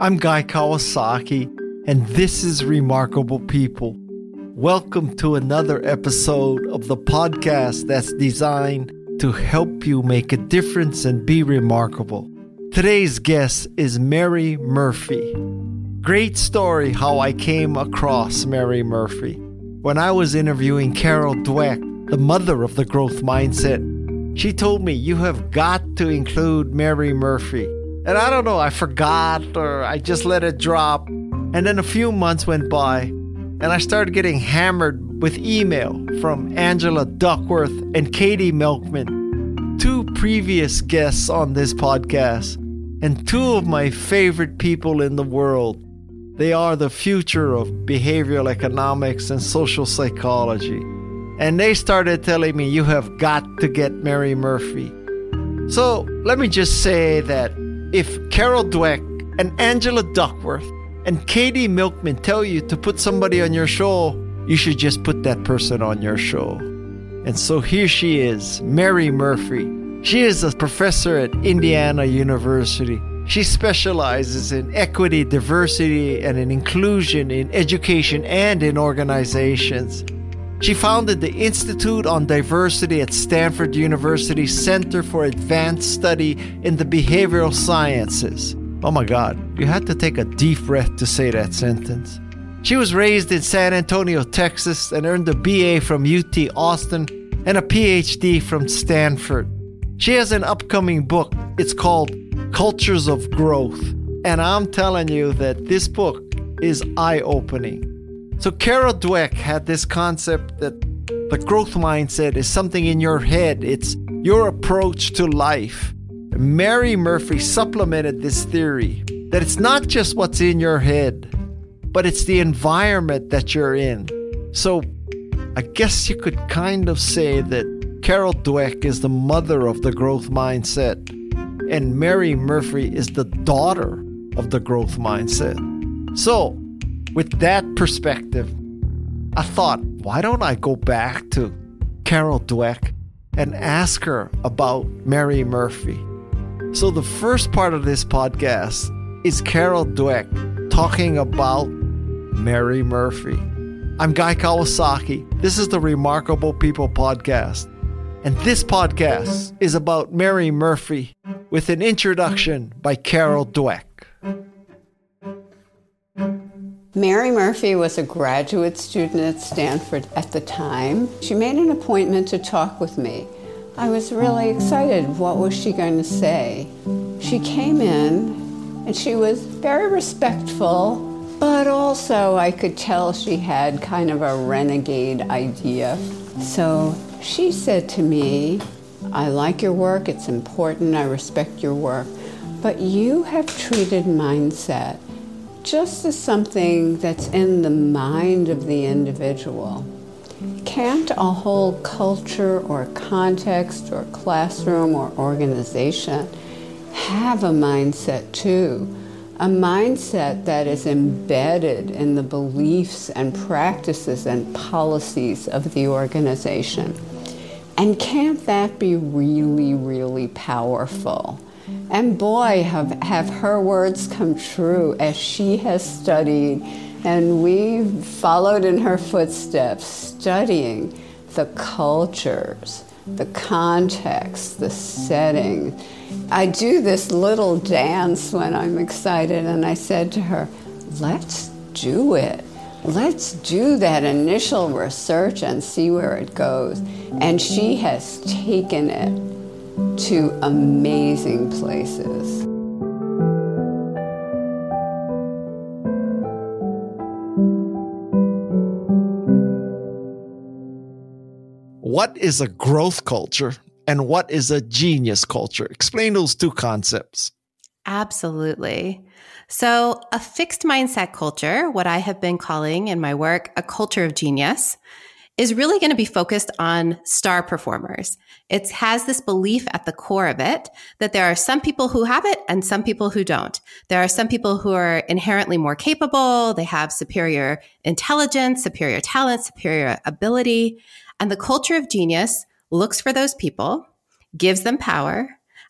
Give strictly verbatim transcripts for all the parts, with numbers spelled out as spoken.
I'm Guy Kawasaki, and this is Remarkable People. Welcome to another episode of the podcast that's designed to help you make a difference and be remarkable. Today's guest is Mary Murphy. Great story how I came across Mary Murphy. When I was interviewing Carol Dweck, the mother of the growth mindset, she told me, you have got to include Mary Murphy. And I don't know, I forgot or I just let it drop. And then a few months went by and I started getting hammered with email from Angela Duckworth and Katie Milkman, two previous guests on this podcast and two of my favorite people in the world. They are the future of behavioral economics and social psychology. And they started telling me, you have got to get Mary Murphy. So let me just say that if Carol Dweck and Angela Duckworth and Katie Milkman tell you to put somebody on your show, you should just put that person on your show. And so here she is, Mary Murphy. She is a professor at Indiana University. She specializes in equity, diversity, and in inclusion in education and in organizations. She founded the Institute on Diversity at Stanford University Center for Advanced Study in the Behavioral Sciences. Oh my God, you had to take a deep breath to say that sentence. She was raised in San Antonio, Texas, and earned a B A from U T Austin and a P H D from Stanford. She has an upcoming book. It's called Cultures of Growth. And I'm telling you that this book is eye-opening. So Carol Dweck had this concept that the growth mindset is something in your head. It's your approach to life. Mary Murphy supplemented this theory that it's not just what's in your head, but it's the environment that you're in. So I guess you could kind of say that Carol Dweck is the mother of the growth mindset, and Mary Murphy is the daughter of the growth mindset. So, with that perspective, I thought, why don't I go back to Carol Dweck and ask her about Mary Murphy? So the first part of this podcast is Carol Dweck talking about Mary Murphy. I'm Guy Kawasaki. This is the Remarkable People podcast. And this podcast is about Mary Murphy with an introduction by Carol Dweck. Mary Murphy was a graduate student at Stanford at the time. She made an appointment to talk with me. I was really excited. What was she going to say? She came in and she was very respectful, but also I could tell she had kind of a renegade idea. So she said to me, I like your work, it's important, I respect your work, but you have treated mindset just as something that's in the mind of the individual. Can't a whole culture or context or classroom or organization have a mindset too? A mindset that is embedded in the beliefs and practices and policies of the organization. And can't that be really, really powerful? And boy, have, have her words come true as she has studied, and we've followed in her footsteps, studying the cultures, the context, the setting. I do this little dance when I'm excited, and I said to her, let's do it. Let's do that initial research and see where it goes. And she has taken it to amazing places. What is a growth culture and what is a genius culture? Explain those two concepts. Absolutely. So a fixed mindset culture, what I have been calling in my work a culture of genius, is really going to be focused on star performers. It has this belief at the core of it that there are some people who have it and some people who don't. There are some people who are inherently more capable. They have superior intelligence, superior talent, superior ability. And the culture of genius looks for those people, gives them power,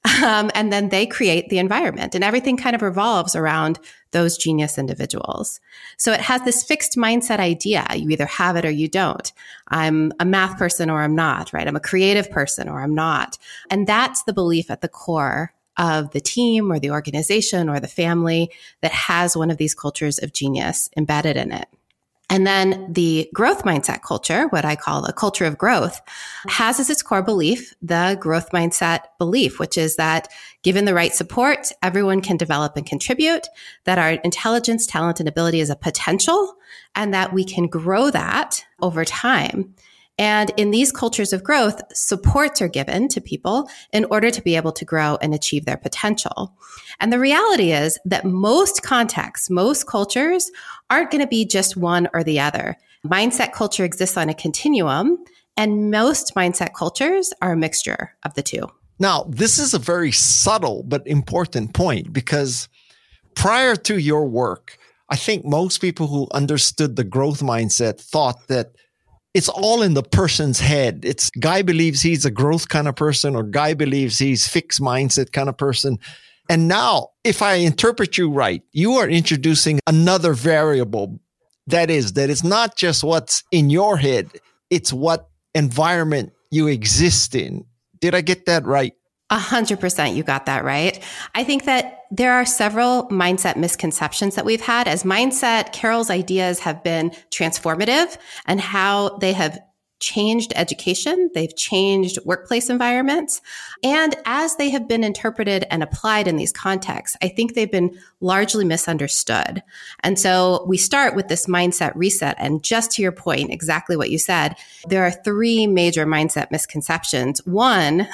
Um, and then they create the environment, and everything kind of revolves around those genius individuals. So it has this fixed mindset idea. You either have it or you don't. I'm a math person or I'm not, right? I'm a creative person or I'm not. And that's the belief at the core of the team or the organization or the family that has one of these cultures of genius embedded in it. And then the growth mindset culture, what I call a culture of growth, has as its core belief the growth mindset belief, which is that given the right support, everyone can develop and contribute, that our intelligence, talent, and ability is a potential, and that we can grow that over time. And in these cultures of growth, supports are given to people in order to be able to grow and achieve their potential. And the reality is that most contexts, most cultures aren't going to be just one or the other. Mindset culture exists on a continuum, and most mindset cultures are a mixture of the two. Now, this is a very subtle but important point, because prior to your work, I think most people who understood the growth mindset thought that it's all in the person's head. It's guy believes he's a growth kind of person, or guy believes he's fixed mindset kind of person. And now, if I interpret you right, you are introducing another variable. That is, that it's not just what's in your head. It's what environment you exist in. Did I get that right? A hundred percent, you got that right. I think that there are several mindset misconceptions that we've had. As mindset, Carol's ideas have been transformative, and how they have changed education, they've changed workplace environments. And as they have been interpreted and applied in these contexts, I think they've been largely misunderstood. And so we start with this mindset reset. And just to your point, exactly what you said, there are three major mindset misconceptions. One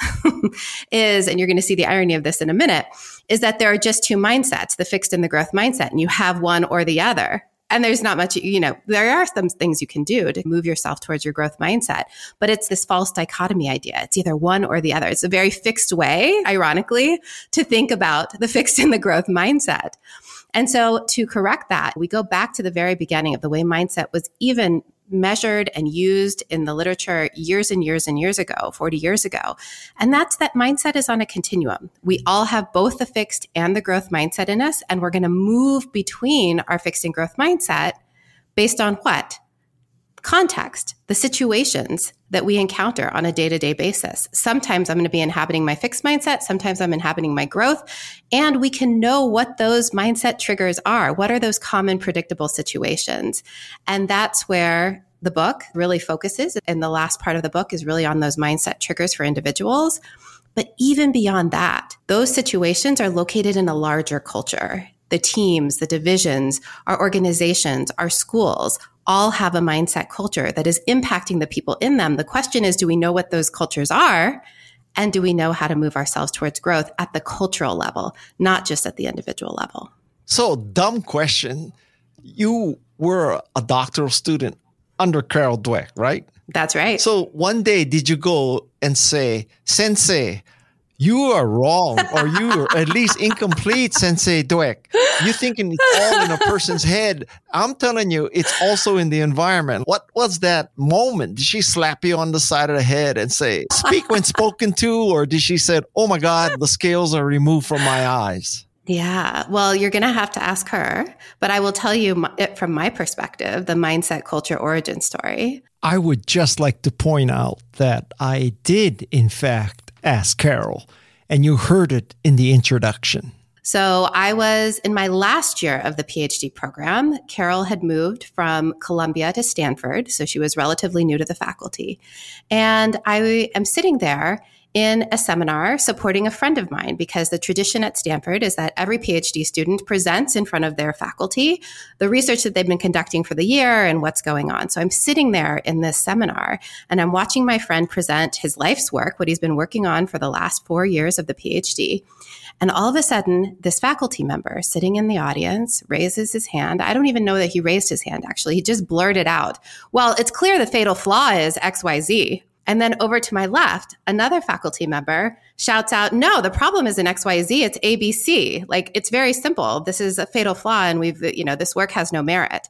is, and you're going to see the irony of this in a minute, is that there are just two mindsets, the fixed and the growth mindset, and you have one or the other. And there's not much, you know, there are some things you can do to move yourself towards your growth mindset, but it's this false dichotomy idea. It's either one or the other. It's a very fixed way, ironically, to think about the fixed and the growth mindset. And so to correct that, we go back to the very beginning of the way mindset was even measured and used in the literature years and years and years ago, forty years ago. And that's that mindset is on a continuum. We all have both the fixed and the growth mindset in us, and we're going to move between our fixed and growth mindset based on what? Context, the situations that we encounter on a day-to-day basis. Sometimes I'm going to be inhabiting my fixed mindset. Sometimes I'm inhabiting my growth. And we can know what those mindset triggers are. What are those common predictable situations? And that's where the book really focuses. And the last part of the book is really on those mindset triggers for individuals. But even beyond that, those situations are located in a larger culture. The teams, the divisions, our organizations, our schools all have a mindset culture that is impacting the people in them. The question is, do we know what those cultures are? And do we know how to move ourselves towards growth at the cultural level, not just at the individual level? So, dumb question. You were a doctoral student under Carol Dweck, right? That's right. So one day, did you go and say, Sensei, you are wrong, or you are at least incomplete, Sensei Dweck. You're thinking it's all in a person's head. I'm telling you, it's also in the environment. What was that moment? Did she slap you on the side of the head and say, speak when spoken to? Or did she say, oh my God, the scales are removed from my eyes? Yeah, well, you're going to have to ask her, but I will tell you it from my perspective, the mindset culture origin story. I would just like to point out that I did, in fact, ask Carol, and you heard it in the introduction. So I was in my last year of the PhD program. Carol had moved from Columbia to Stanford, so she was relatively new to the faculty. And I am sitting there in a seminar supporting a friend of mine, because the tradition at Stanford is that every PhD student presents in front of their faculty the research that they've been conducting for the year and what's going on. So I'm sitting there in this seminar and I'm watching my friend present his life's work, what he's been working on for the last four years of the PhD. And all of a sudden, this faculty member sitting in the audience raises his hand. I don't even know that he raised his hand, actually. He just blurted out, well, it's clear the fatal flaw is X Y Z. And then over to my left, another faculty member shouts out, no, the problem isn't X Y Z, it's A B C. Like, it's very simple. This is a fatal flaw and we've, you know, this work has no merit.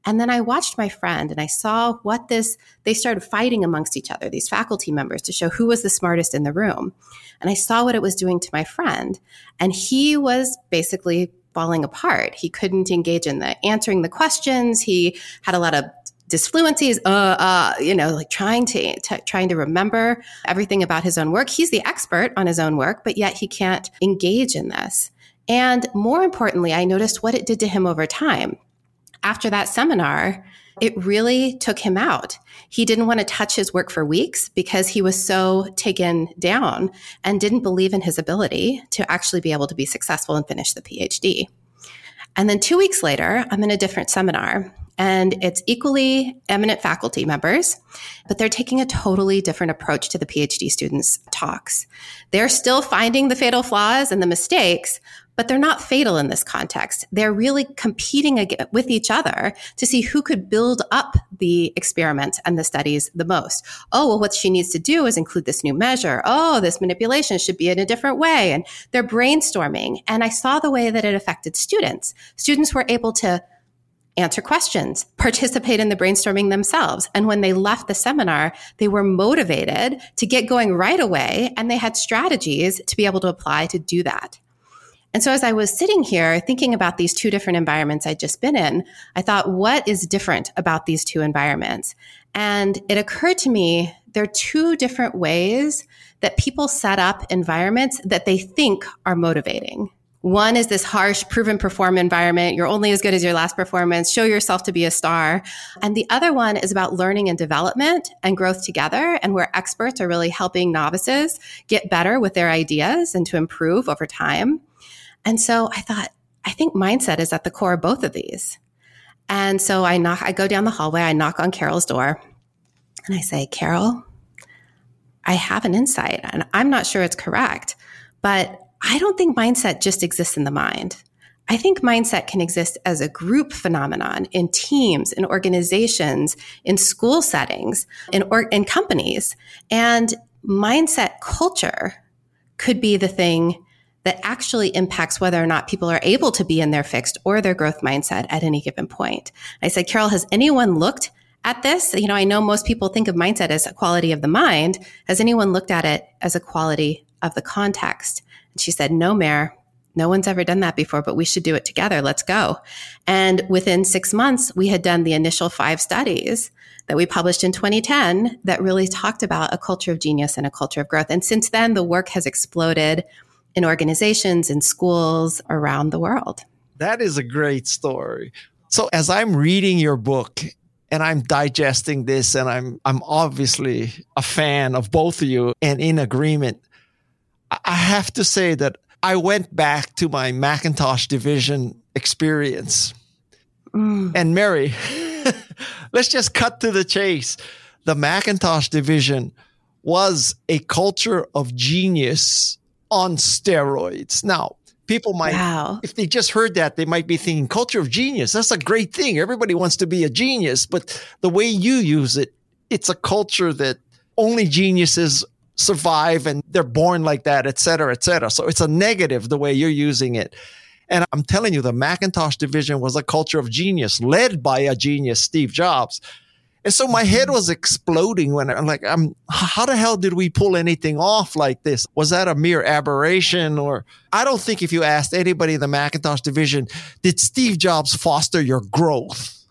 And then I watched my friend and I saw what this, they started fighting amongst each other, these faculty members, to show who was the smartest in the room. And I saw what it was doing to my friend. And he was basically falling apart. He couldn't engage in the answering the questions. He had a lot of disfluencies, uh, uh, you know, like trying to, to trying to remember everything about his own work. He's the expert on his own work, but yet he can't engage in this. And more importantly, I noticed what it did to him over time. After that seminar, it really took him out. He didn't want to touch his work for weeks because he was so taken down and didn't believe in his ability to actually be able to be successful and finish the PhD. And then two weeks later, I'm in a different seminar, and it's equally eminent faculty members, but they're taking a totally different approach to the PhD students' talks. They're still finding the fatal flaws and the mistakes, but they're not fatal in this context. They're really competing with each other to see who could build up the experiments and the studies the most. Oh, well, what she needs to do is include this new measure. Oh, this manipulation should be in a different way. And they're brainstorming. And I saw the way that it affected students. Students were able to answer questions, participate in the brainstorming themselves. And when they left the seminar, they were motivated to get going right away. And they had strategies to be able to apply to do that. And so as I was sitting here thinking about these two different environments I'd just been in, I thought, what is different about these two environments? And it occurred to me there are two different ways that people set up environments that they think are motivating. One is this harsh, proven perform environment. You're only as good as your last performance. Show yourself to be a star. And the other one is about learning and development and growth together, and where experts are really helping novices get better with their ideas and to improve over time. And so I thought, I think mindset is at the core of both of these. And so I knock, I go down the hallway, I knock on Carol's door, and I say, Carol, I have an insight, and I'm not sure it's correct, but I don't think mindset just exists in the mind. I think mindset can exist as a group phenomenon in teams, in organizations, in school settings, in, or, in companies. And mindset culture could be the thing that actually impacts whether or not people are able to be in their fixed or their growth mindset at any given point. I said, Carol, has anyone looked at this? You know, I know most people think of mindset as a quality of the mind. Has anyone looked at it as a quality of the context? And she said, no, Mare, no one's ever done that before, but we should do it together. Let's go. And within six months, we had done the initial five studies that we published in twenty ten that really talked about a culture of genius and a culture of growth. And since then, the work has exploded in organizations, in schools around the world. That is a great story. So as I'm reading your book and I'm digesting this, and I'm I'm obviously a fan of both of you and in agreement, I have to say that I went back to my Macintosh division experience. Mm. And Mary, let's just cut to the chase. The Macintosh division was a culture of genius on steroids. Now, people might, wow. if they just heard that, they might be thinking, culture of genius, that's a great thing. Everybody wants to be a genius. But the way you use it, it's a culture that only geniuses survive and they're born like that, et cetera, et cetera. So it's a negative the way you're using it. And I'm telling you, the Macintosh division was a culture of genius led by a genius, Steve Jobs. And so my head was exploding when I'm like, I'm, how the hell did we pull anything off like this? Was that a mere aberration? Or I don't think if you asked anybody in the Macintosh division, did Steve Jobs foster your growth?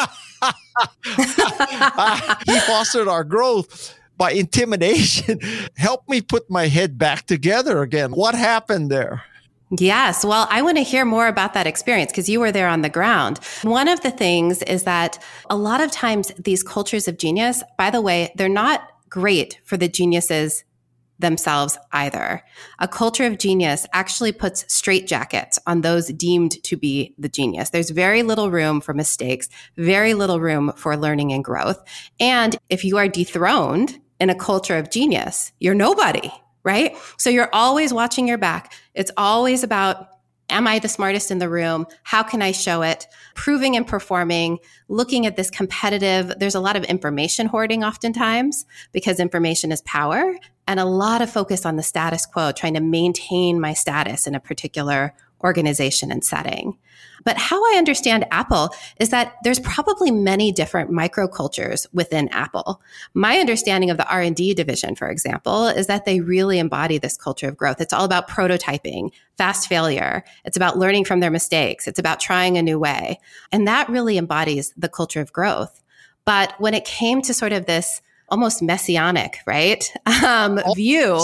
He fostered our growth by intimidation. Help me put my head back together again. What happened there? Yes. Well, I want to hear more about that experience because you were there on the ground. One of the things is that a lot of times these cultures of genius, by the way, they're not great for the geniuses themselves either. A culture of genius actually puts straitjackets on those deemed to be the genius. There's very little room for mistakes, very little room for learning and growth. And if you are dethroned in a culture of genius, you're nobody. Right? So you're always watching your back. It's always about, am I the smartest in the room? How can I show it? Proving and performing, looking at this competitive, there's a lot of information hoarding oftentimes because information is power, and a lot of focus on the status quo, trying to maintain my status in a particular organization and setting. But how I understand Apple is that there's probably many different microcultures within Apple. My understanding of the R and D division, for example, is that they really embody this culture of growth. It's all about prototyping, fast failure. It's about learning from their mistakes. It's about trying a new way. And that really embodies the culture of growth. But when it came to sort of this almost messianic, right, um, view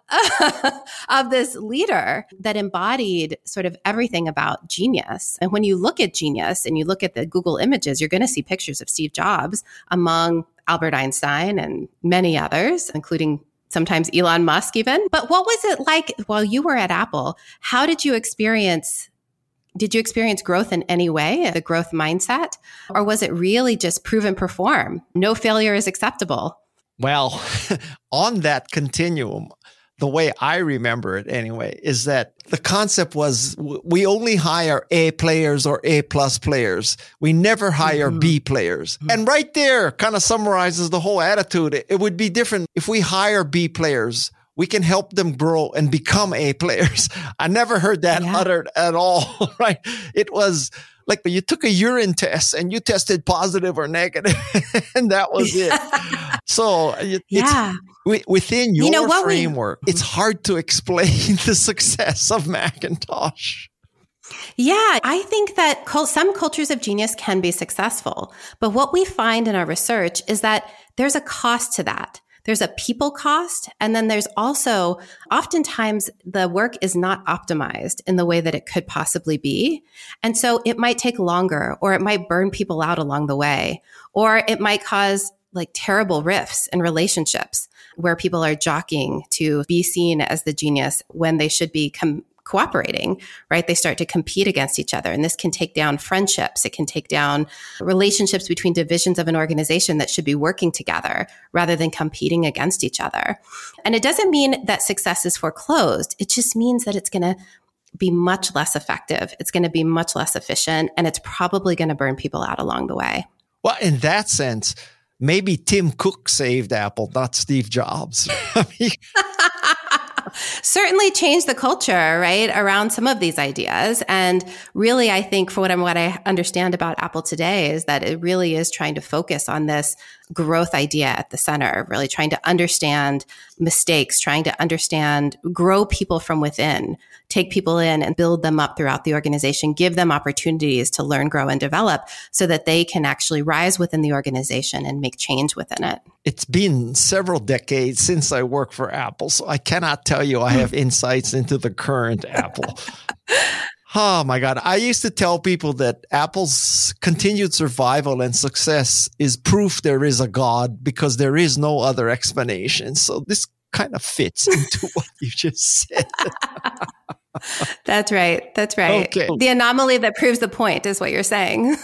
of this leader that embodied sort of everything about genius. And when you look at genius and you look at the Google images, you're going to see pictures of Steve Jobs among Albert Einstein and many others, including sometimes Elon Musk even. But what was it like while you were at Apple? How did you experience Did you experience growth in any way, the growth mindset? Or was it really just prove and perform? No failure is acceptable. Well, on that continuum, the way I remember it anyway, is that the concept was we only hire A players or A plus players. We never hire mm-hmm. B players. Mm-hmm. And right there kind of summarizes the whole attitude. It would be different if we hire B players. We can help them grow and become A players. I never heard that yeah. uttered at all, right? It was like you took a urine test and you tested positive or negative, and that was it. So it, yeah. it's, within your you know framework, we, it's hard to explain the success of Macintosh. Yeah, I think that cult, some cultures of genius can be successful. But what we find in our research is that there's a cost to that. There's a people cost. And then there's also, oftentimes the work is not optimized in the way that it could possibly be. And so it might take longer, or it might burn people out along the way, or it might cause like terrible rifts in relationships where people are jockeying to be seen as the genius when they should be com- cooperating, right? They start to compete against each other. And this can take down friendships. It can take down relationships between divisions of an organization that should be working together rather than competing against each other. And it doesn't mean that success is foreclosed. It just means that it's going to be much less effective. It's going to be much less efficient, and it's probably going to burn people out along the way. Well, in that sense, maybe Tim Cook saved Apple, not Steve Jobs. I mean, certainly changed the culture, right, around some of these ideas. And really, I think for what, I'm, what I understand about Apple today is that it really is trying to focus on this growth idea at the center, really trying to understand mistakes, trying to understand, grow people from within, take people in and build them up throughout the organization, give them opportunities to learn, grow, and develop so that they can actually rise within the organization and make change within it. It's been several decades since I worked for Apple, so I cannot tell you I have insights into the current Apple. Oh my God. I used to tell people that Apple's continued survival and success is proof there is a God because there is no other explanation. So this kind of fits into what you just said. That's right. That's right. Okay. The anomaly that proves the point is what you're saying.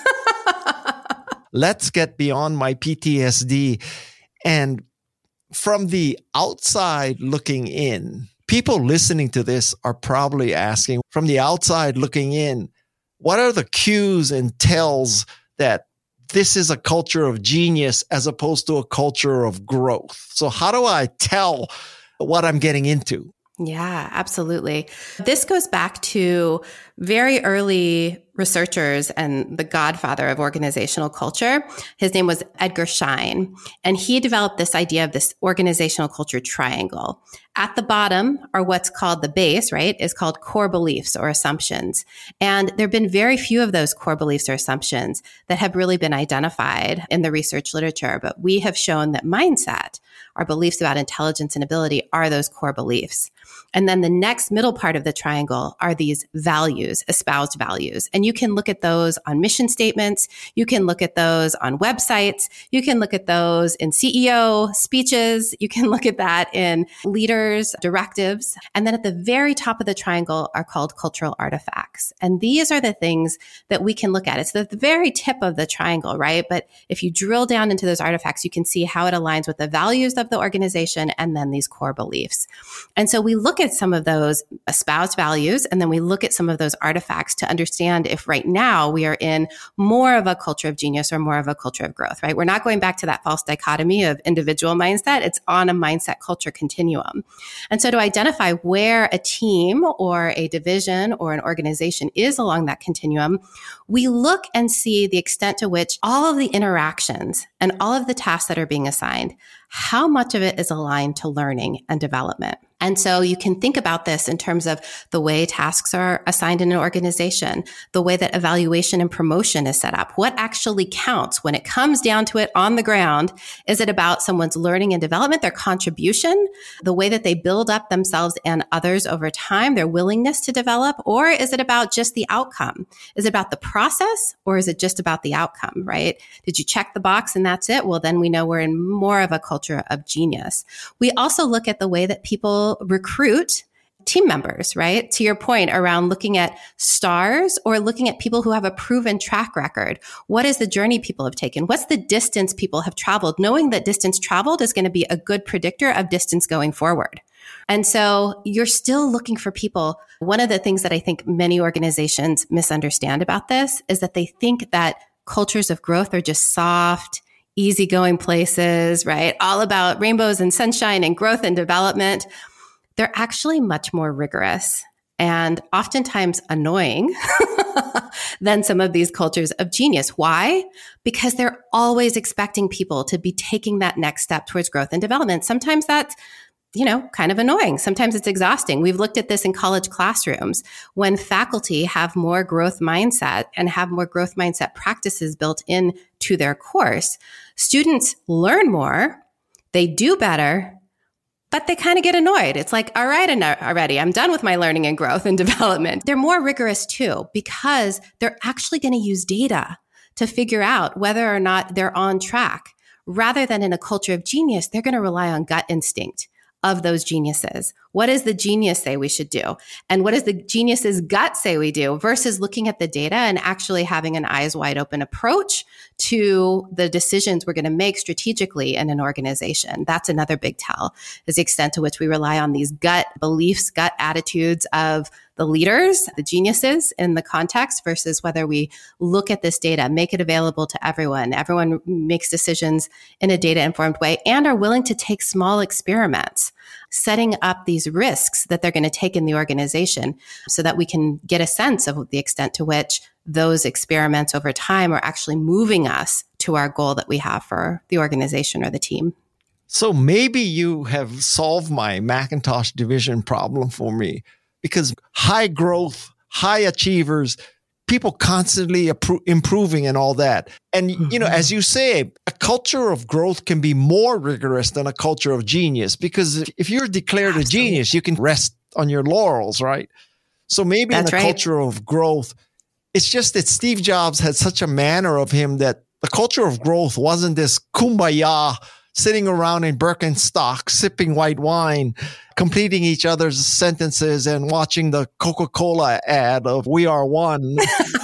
Let's get beyond my P T S D. And from the outside looking in, people listening to this are probably asking, from the outside looking in, what are the cues and tells that this is a culture of genius as opposed to a culture of growth? So how do I tell what I'm getting into? Yeah, absolutely. This goes back to very early researchers and the godfather of organizational culture. His name was Edgar Schein, and he developed this idea of this organizational culture triangle. At the bottom are what's called the base, right, is called core beliefs or assumptions. And there have been very few of those core beliefs or assumptions that have really been identified in the research literature. But we have shown that mindset, our beliefs about intelligence and ability, are those core beliefs. And then the next middle part of the triangle are these values, espoused values. And you can look at those on mission statements. You can look at those on websites. You can look at those in C E O speeches. You can look at that in leaders' directives. And then at the very top of the triangle are called cultural artifacts. And these are the things that we can look at. It's the very tip of the triangle, right? But if you drill down into those artifacts, you can see how it aligns with the values of the organization and then these core beliefs. And so we look at some of those espoused values, and then we look at some of those artifacts to understand if right now we are in more of a culture of genius or more of a culture of growth, right? We're not going back to that false dichotomy of individual mindset. It's on a mindset culture continuum. And so to identify where a team or a division or an organization is along that continuum, we look and see the extent to which all of the interactions and all of the tasks that are being assigned, how much of it is aligned to learning and development. And so you can think about this in terms of the way tasks are assigned in an organization, the way that evaluation and promotion is set up. What actually counts when it comes down to it on the ground? Is it about someone's learning and development, their contribution, the way that they build up themselves and others over time, their willingness to develop? Or is it about just the outcome? Is it about the process or is it just about the outcome, right? Did you check the box and that's it? Well, then we know we're in more of a culture of genius. We also look at the way that people recruit team members, right? To your point around looking at stars or looking at people who have a proven track record. What is the journey people have taken? What's the distance people have traveled? Knowing that distance traveled is going to be a good predictor of distance going forward. And so you're still looking for people. One of the things that I think many organizations misunderstand about this is that they think that cultures of growth are just soft, easygoing places, right? All about rainbows and sunshine and growth and development. They're actually much more rigorous and oftentimes annoying than some of these cultures of genius. Why? Because they're always expecting people to be taking that next step towards growth and development. Sometimes that's, you know, kind of annoying. Sometimes it's exhausting. We've looked at this in college classrooms. When faculty have more growth mindset and have more growth mindset practices built into their course, students learn more, they do better, but they kind of get annoyed. It's like, all right, already, I'm done with my learning and growth and development. They're more rigorous too, because they're actually going to use data to figure out whether or not they're on track. Rather than in a culture of genius, they're going to rely on gut instinct of those geniuses. What does the genius say we should do? And what does the genius's gut say we do versus looking at the data and actually having an eyes wide open approach to the decisions we're going to make strategically in an organization? That's another big tell, is the extent to which we rely on these gut beliefs, gut attitudes of the leaders, the geniuses in the context versus whether we look at this data, make it available to everyone. Everyone makes decisions in a data-informed way and are willing to take small experiments, setting up these risks that they're going to take in the organization so that we can get a sense of the extent to which those experiments over time are actually moving us to our goal that we have for the organization or the team. So maybe you have solved my Macintosh division problem for me, because high growth, high achievers, people constantly appro- improving and all that. And, mm-hmm. you know, as you say, a culture of growth can be more rigorous than a culture of genius, because if you're declared Absolutely. a genius, you can rest on your laurels, right? So maybe That's in a right. culture of growth, it's just that Steve Jobs had such a manner of him that the culture of growth wasn't this kumbaya, sitting around in Birkenstock, sipping white wine, completing each other's sentences and watching the Coca-Cola ad of "We Are One."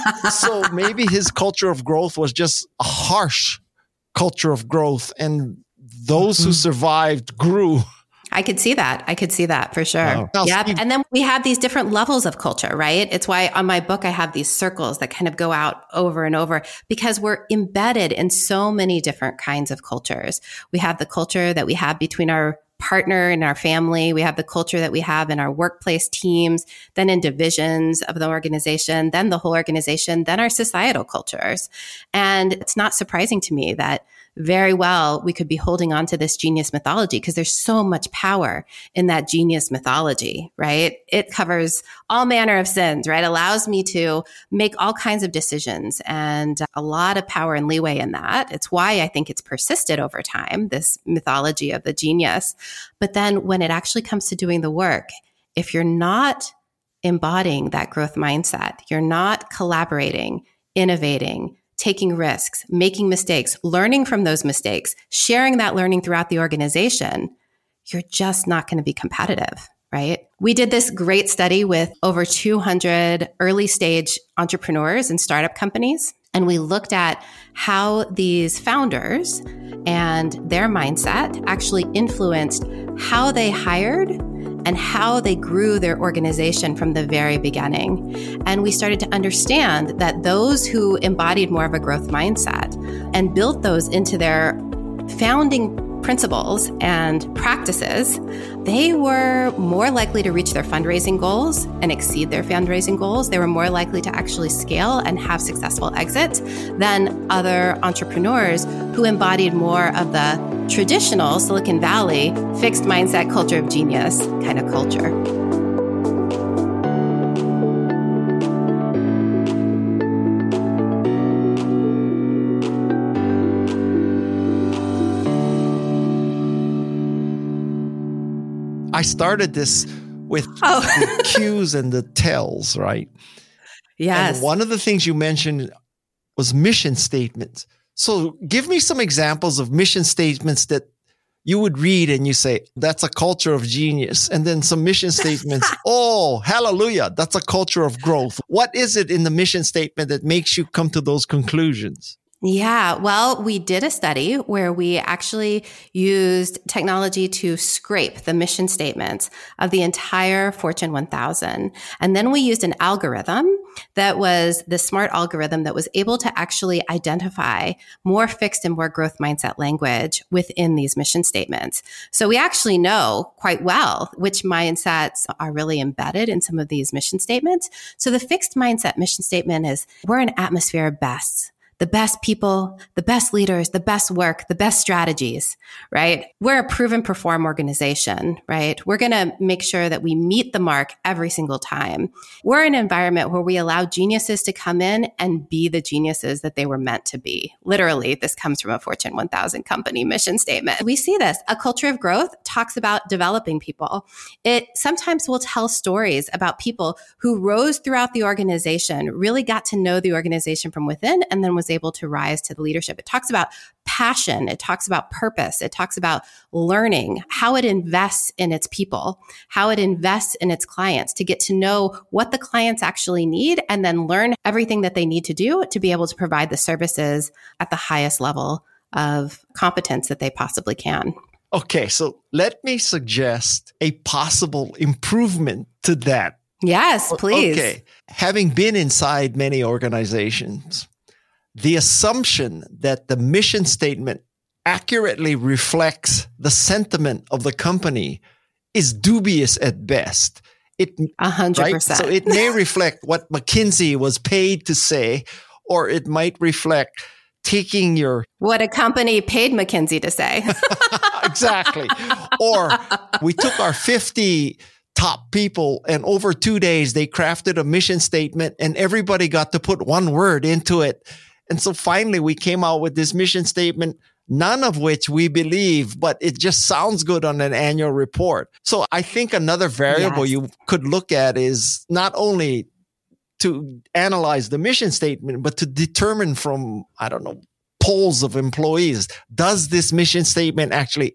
So maybe his culture of growth was just a harsh culture of growth, and those who survived grew. I could see that. I could see that for sure. Wow. Yeah. And then we have these different levels of culture, right? It's why on my book, I have these circles that kind of go out over and over, because we're embedded in so many different kinds of cultures. We have the culture that we have between our partner and our family. We have the culture that we have in our workplace teams, then in divisions of the organization, then the whole organization, then our societal cultures. And it's not surprising to me that very well we could be holding on to this genius mythology, because there's so much power in that genius mythology, right? It covers all manner of sins, right? Allows me to make all kinds of decisions and a lot of power and leeway in that. It's why I think it's persisted over time, this mythology of the genius. But then when it actually comes to doing the work, if you're not embodying that growth mindset, you're not collaborating, innovating, taking risks, making mistakes, learning from those mistakes, sharing that learning throughout the organization, you're just not going to be competitive, right? We did this great study with over two hundred early stage entrepreneurs and startup companies. And we looked at how these founders and their mindset actually influenced how they hired and how they grew their organization from the very beginning. And we started to understand that those who embodied more of a growth mindset and built those into their founding principles and practices, they were more likely to reach their fundraising goals and exceed their fundraising goals. They were more likely to actually scale and have successful exits than other entrepreneurs who embodied more of the traditional Silicon Valley fixed mindset culture of genius kind of culture. I started this with oh. the cues and the tells, right? Yes. And one of the things you mentioned was mission statements. So give me some examples of mission statements that you would read and you say, that's a culture of genius. And then some mission statements, oh, hallelujah, that's a culture of growth. What is it in the mission statement that makes you come to those conclusions? Yeah, well, we did a study where we actually used technology to scrape the mission statements of the entire Fortune one thousand. And then we used an algorithm that was the smart algorithm that was able to actually identify more fixed and more growth mindset language within these mission statements. So we actually know quite well which mindsets are really embedded in some of these mission statements. So the fixed mindset mission statement is, we're an atmosphere of bests. The best people, the best leaders, the best work, the best strategies, right? We're a proven perform organization, right? We're going to make sure that we meet the mark every single time. We're an environment where we allow geniuses to come in and be the geniuses that they were meant to be. Literally, this comes from a Fortune one thousand company mission statement. We see this. A culture of growth talks about developing people. It sometimes will tell stories about people who rose throughout the organization, really got to know the organization from within, and then was able to rise to the leadership. It talks about passion. It talks about purpose. It talks about learning, how it invests in its people, how it invests in its clients to get to know what the clients actually need and then learn everything that they need to do to be able to provide the services at the highest level of competence that they possibly can. Okay, so let me suggest a possible improvement to that. Yes, please. Okay, having been inside many organizations, the assumption that the mission statement accurately reflects the sentiment of the company is dubious at best. It a hundred percent. So it may reflect what McKinsey was paid to say, or it might reflect taking your what a company paid McKinsey to say. Exactly. Or we took our fifty top people and over two days they crafted a mission statement and everybody got to put one word into it. And so finally we came out with this mission statement, none of which we believe, but it just sounds good on an annual report. So I think another variable yes. you could look at is not only to analyze the mission statement, but to determine from, I don't know, polls of employees, does this mission statement actually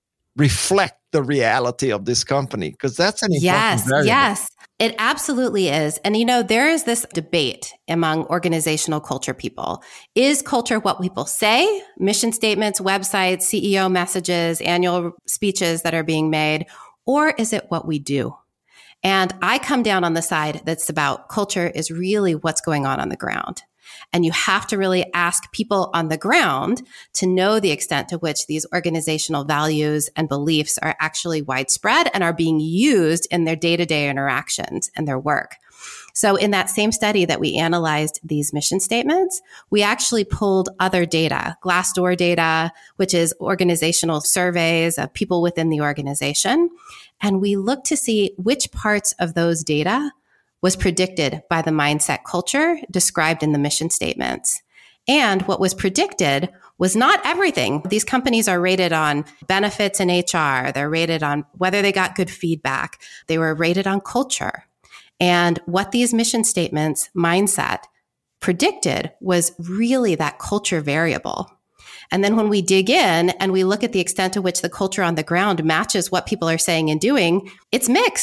reflect the reality of this company? Because that's an important yes, variable. Yes, it absolutely is. And, you know, there is this debate among organizational culture people. Is culture what people say? Mission statements, websites, C E O messages, annual speeches that are being made, or is it what we do? And I come down on the side that's about culture is really what's going on on the ground. And you have to really ask people on the ground to know the extent to which these organizational values and beliefs are actually widespread and are being used in their day-to-day interactions and their work. So in that same study that we analyzed these mission statements, we actually pulled other data, Glassdoor data, which is organizational surveys of people within the organization. And we looked to see which parts of those data was predicted by the mindset culture described in the mission statements. And what was predicted was not everything. These companies are rated on benefits and H R. They're rated on whether they got good feedback. They were rated on culture. And what these mission statements mindset predicted was really that culture variable. And then when we dig in and we look at the extent to which the culture on the ground matches what people are saying and doing, it's mixed.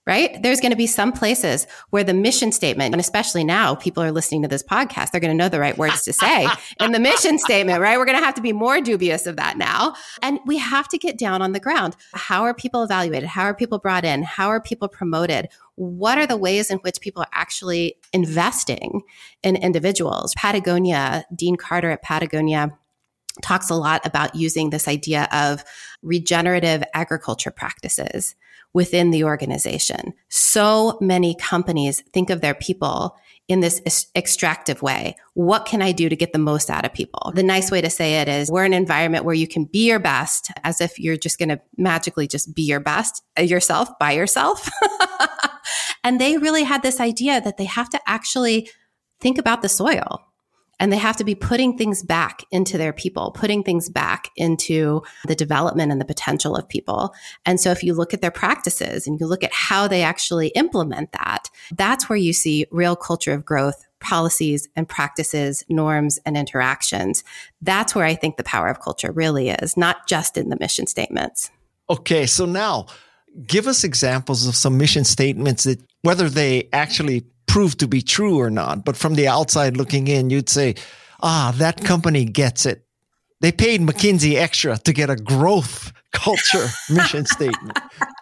right? There's going to be some places where the mission statement, and especially now people are listening to this podcast, they're going to know the right words to say in the mission statement, right? We're going to have to be more dubious of that now. And we have to get down on the ground. How are people evaluated? How are people brought in? How are people promoted? What are the ways in which people are actually investing in individuals? Patagonia, Dean Carter at Patagonia talks a lot about using this idea of regenerative agriculture practices within the organization. So many companies think of their people in this ex- extractive way. What can I do to get the most out of people? The nice way to say it is we're an environment where you can be your best, as if you're just going to magically just be your best yourself by yourself. And they really had this idea that they have to actually think about the soil. And they have to be putting things back into their people, putting things back into the development and the potential of people. And so if you look at their practices and you look at how they actually implement that, that's where you see real culture of growth, policies and practices, norms and interactions. That's where I think the power of culture really is, not just in the mission statements. Okay, so now give us examples of some mission statements that whether they actually prove to be true or not, but from the outside looking in, you'd say, ah, that company gets it. They paid McKinsey extra to get a growth culture mission statement.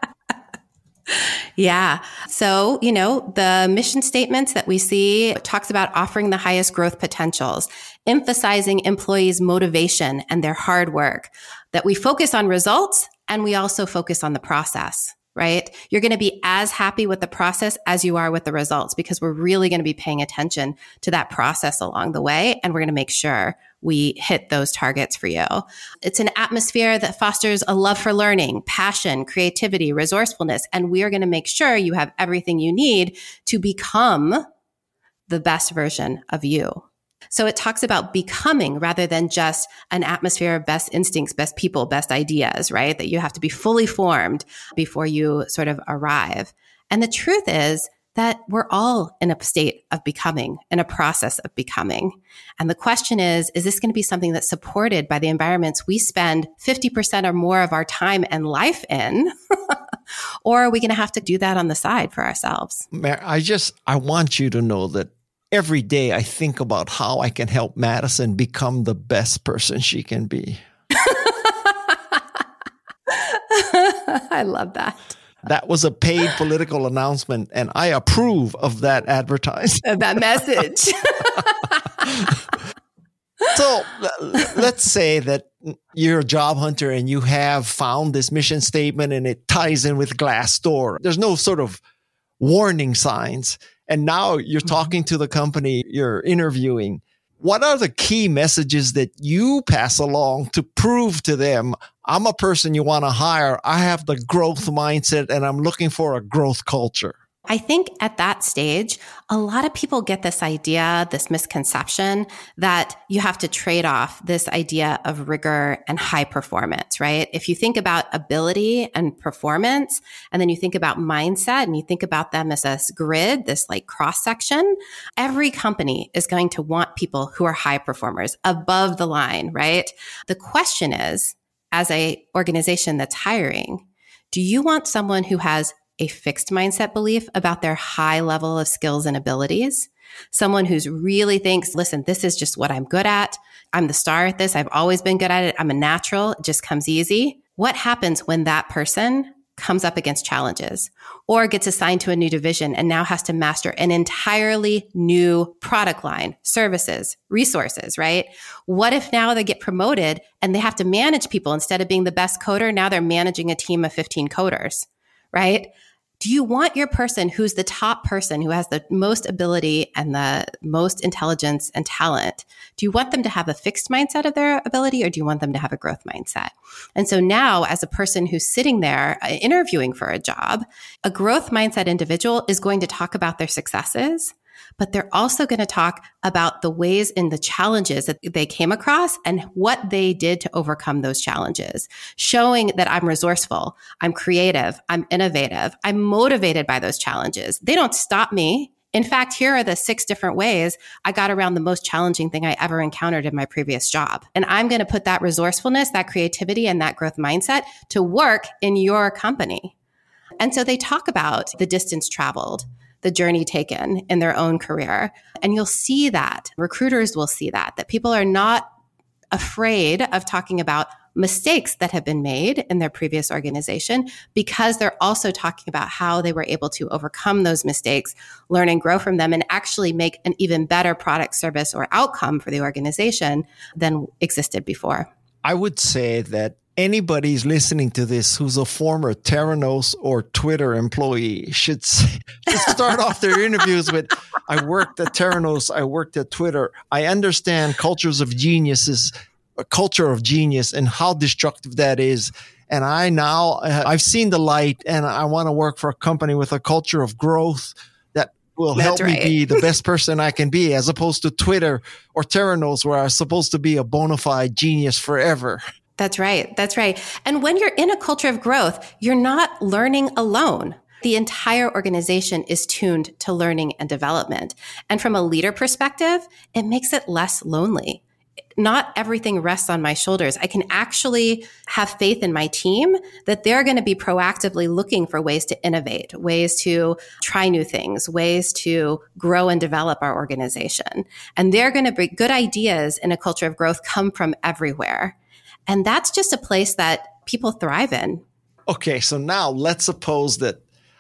Yeah. So, you know, the mission statements that we see talks about offering the highest growth potentials, emphasizing employees' motivation and their hard work, that we focus on results and we also focus on the process. Right? You're going to be as happy with the process as you are with the results, because we're really going to be paying attention to that process along the way. And we're going to make sure we hit those targets for you. It's an atmosphere that fosters a love for learning, passion, creativity, resourcefulness. And we are going to make sure you have everything you need to become the best version of you. So it talks about becoming rather than just an atmosphere of best instincts, best people, best ideas, right? That you have to be fully formed before you sort of arrive. And the truth is that we're all in a state of becoming, in a process of becoming. And the question is, is this going to be something that's supported by the environments we spend fifty percent or more of our time and life in? Or are we going to have to do that on the side for ourselves? I just, I want you to know that every day I think about how I can help Madison become the best person she can be. I love that. That was a paid political announcement, and I approve of that advertising. That message. So let's say that you're a job hunter and you have found this mission statement and it ties in with Glassdoor. There's no sort of warning signs. And now you're talking to the company you're interviewing. What are the key messages that you pass along to prove to them, I'm a person you want to hire, I have the growth mindset, and I'm looking for a growth culture? I think at that stage, a lot of people get this idea, this misconception that you have to trade off this idea of rigor and high performance, right? If you think about ability and performance, and then you think about mindset and you think about them as this grid, this like cross section, every company is going to want people who are high performers above the line, right? The question is, as a organization that's hiring, do you want someone who has a fixed mindset belief about their high level of skills and abilities? Someone who's really thinks, listen, this is just what I'm good at. I'm the star at this. I've always been good at it. I'm a natural. It just comes easy. What happens when that person comes up against challenges or gets assigned to a new division and now has to master an entirely new product line, services, resources, right? What if now they get promoted and they have to manage people instead of being the best coder? Now they're managing a team of fifteen coders, right? Do you want your person who's the top person, who has the most ability and the most intelligence and talent, do you want them to have a fixed mindset of their ability, or do you want them to have a growth mindset? And so now, as a person who's sitting there uh, interviewing for a job, a growth mindset individual is going to talk about their successes, but they're also going to talk about the ways and the challenges that they came across and what they did to overcome those challenges, showing that I'm resourceful, I'm creative, I'm innovative, I'm motivated by those challenges. They don't stop me. In fact, here are the six different ways I got around the most challenging thing I ever encountered in my previous job. And I'm going to put that resourcefulness, that creativity, and that growth mindset to work in your company. And so they talk about the distance traveled, the journey taken in their own career. And you'll see that. Recruiters will see that, that people are not afraid of talking about mistakes that have been made in their previous organization, because they're also talking about how they were able to overcome those mistakes, learn and grow from them, and actually make an even better product, service, or outcome for the organization than existed before. I would say that anybody's listening to this who's a former Theranos or Twitter employee should, say, should start off their interviews with, I worked at Theranos, I worked at Twitter. I understand cultures of geniuses, a culture of genius and how destructive that is. And I now, I've seen the light, and I want to work for a company with a culture of growth that will That's help right. me be the best person I can be, as opposed to Twitter or Theranos, where I'm supposed to be a bona fide genius forever. That's right. That's right. And when you're in a culture of growth, you're not learning alone. The entire organization is tuned to learning and development. And from a leader perspective, it makes it less lonely. Not everything rests on my shoulders. I can actually have faith in my team that they're going to be proactively looking for ways to innovate, ways to try new things, ways to grow and develop our organization. And they're going to bring good ideas in a culture of growth come from everywhere. And that's just a place that people thrive in. Okay, so now let's suppose that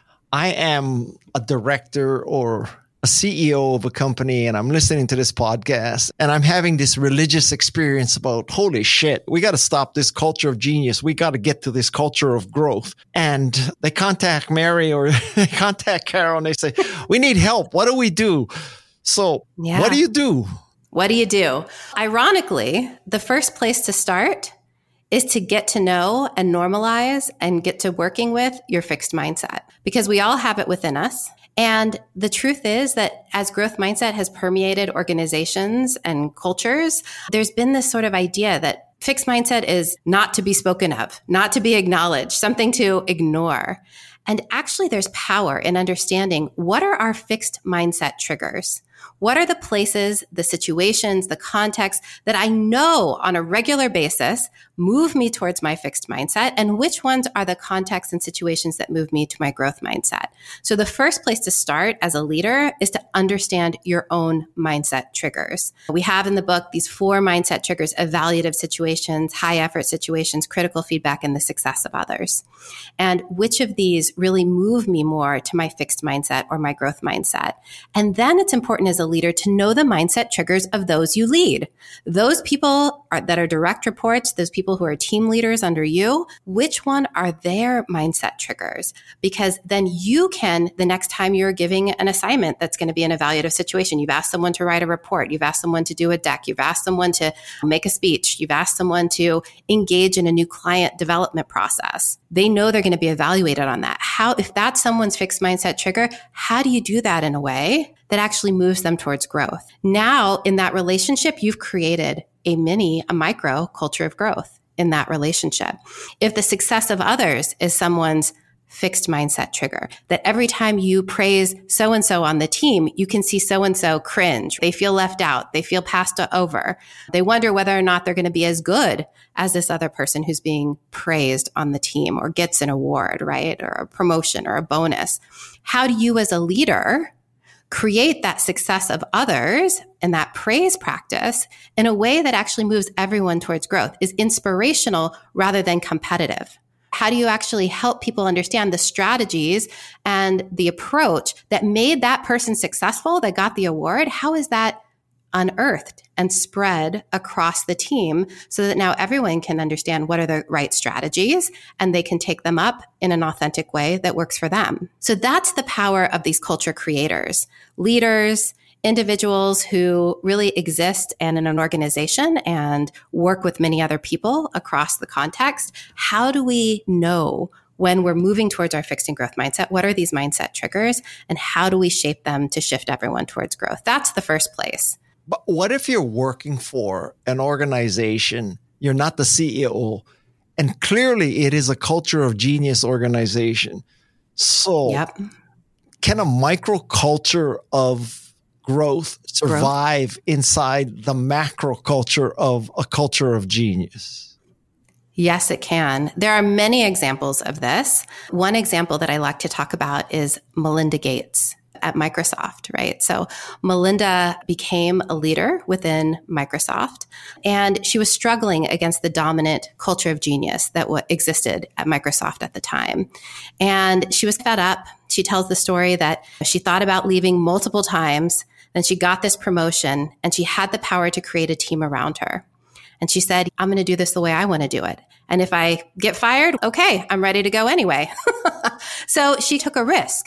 I am a director or a C E O of a company, and I'm listening to this podcast, and I'm having this religious experience about, holy shit, we got to stop this culture of genius. We got to get to this culture of growth. And they contact Mary or they contact Carol, and they say, we need help. What do we do? So Yeah. What do you do? What do you do? Ironically, the first place to start is to get to know and normalize and get to working with your fixed mindset, because we all have it within us. And the truth is that as growth mindset has permeated organizations and cultures, there's been this sort of idea that fixed mindset is not to be spoken of, not to be acknowledged, something to ignore. And actually, there's power in understanding what are our fixed mindset triggers. What are the places, the situations, the contexts that I know on a regular basis move me towards my fixed mindset, and which ones are the contexts and situations that move me to my growth mindset? So the first place to start as a leader is to understand your own mindset triggers. We have in the book these four mindset triggers: evaluative situations, high effort situations, critical feedback, and the success of others. And which of these really move me more to my fixed mindset or my growth mindset? And then it's important as a leader to know the mindset triggers of those you lead. Those people are, that are direct reports, those people who are team leaders under you, which one are their mindset triggers? Because then you can, the next time you're giving an assignment that's going to be an evaluative situation, you've asked someone to write a report, you've asked someone to do a deck, you've asked someone to make a speech, you've asked someone to engage in a new client development process. They know they're going to be evaluated on that. How, if that's someone's fixed mindset trigger, how do you do that in a way that actually moves them towards growth? Now, in that relationship, you've created a mini, a micro culture of growth in that relationship. If the success of others is someone's fixed mindset trigger, that every time you praise so-and-so on the team, you can see so-and-so cringe. They feel left out. They feel passed over. They wonder whether or not they're going to be as good as this other person who's being praised on the team or gets an award, right? Or a promotion or a bonus. How do you as a leader create that success of others and that praise practice in a way that actually moves everyone towards growth, is inspirational rather than competitive? How do you actually help people understand the strategies and the approach that made that person successful, that got the award? How is that unearthed and spread across the team so that now everyone can understand what are the right strategies and they can take them up in an authentic way that works for them? So that's the power of these culture creators, leaders, individuals who really exist and in an organization and work with many other people across the context. How do we know when we're moving towards our fixed and growth mindset? What are these mindset triggers, and how do we shape them to shift everyone towards growth? That's the first place. But what if you're working for an organization, you're not the C E O, and clearly it is a culture of genius organization? So Yep. can a microculture of growth survive growth. inside the macro culture of a culture of genius? Yes, it can. There are many examples of this. One example that I like to talk about is Melinda Gates at Microsoft, right? So Melinda became a leader within Microsoft, and she was struggling against the dominant culture of genius that w- existed at Microsoft at the time. And she was fed up. She tells the story that she thought about leaving multiple times, then she got this promotion, and she had the power to create a team around her. And she said, I'm going to do this the way I want to do it. And if I get fired, okay, I'm ready to go anyway. So she took a risk.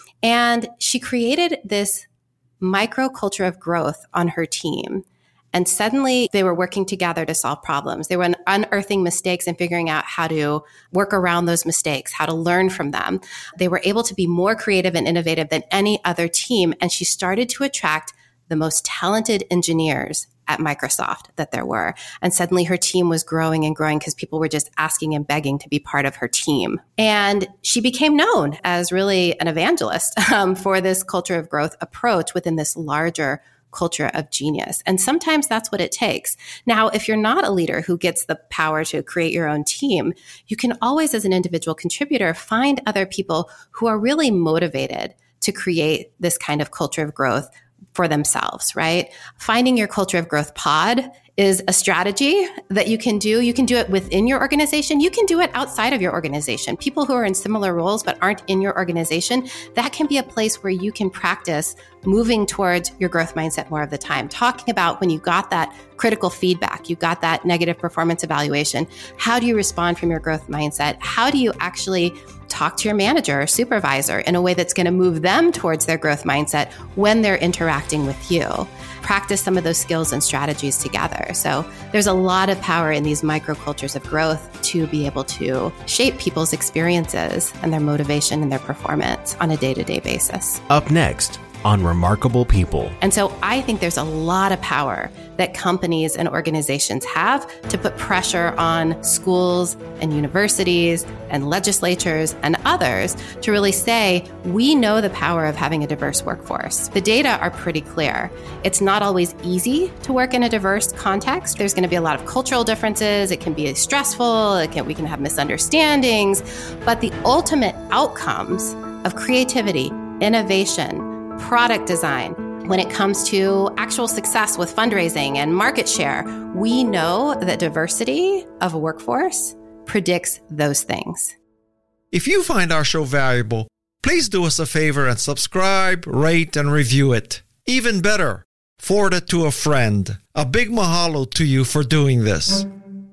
And she created this microculture of growth on her team. And suddenly they were working together to solve problems. They were unearthing mistakes and figuring out how to work around those mistakes, how to learn from them. They were able to be more creative and innovative than any other team. And she started to attract the most talented engineers at Microsoft that there were. And suddenly her team was growing and growing because people were just asking and begging to be part of her team. And she became known as really an evangelist um, for this culture of growth approach within this larger culture of genius. And sometimes that's what it takes. Now, if you're not a leader who gets the power to create your own team, you can always, as an individual contributor, find other people who are really motivated to create this kind of culture of growth for themselves, right? Finding your culture of growth pod is a strategy that you can do. You can do it within your organization. You can do it outside of your organization. People who are in similar roles but aren't in your organization, that can be a place where you can practice moving towards your growth mindset more of the time. Talking about when you got that critical feedback, you got that negative performance evaluation, how do you respond from your growth mindset? How do you actually talk to your manager or supervisor in a way that's going to move them towards their growth mindset when they're interacting with you? Practice some of those skills and strategies together. So there's a lot of power in these microcultures of growth to be able to shape people's experiences and their motivation and their performance on a day-to-day basis. Up next on Remarkable People. And so I think there's a lot of power that companies and organizations have to put pressure on schools and universities and legislatures and others to really say, we know the power of having a diverse workforce. The data are pretty clear. It's not always easy to work in a diverse context. There's going to be a lot of cultural differences. It can be stressful. It can, we can have misunderstandings. But the ultimate outcomes of creativity, innovation, product design, when it comes to actual success with fundraising and market share, we know that diversity of a workforce predicts those things. If you find our show valuable, please do us a favor and subscribe, rate, and review it. Even better, forward it to a friend. A big mahalo to you for doing this.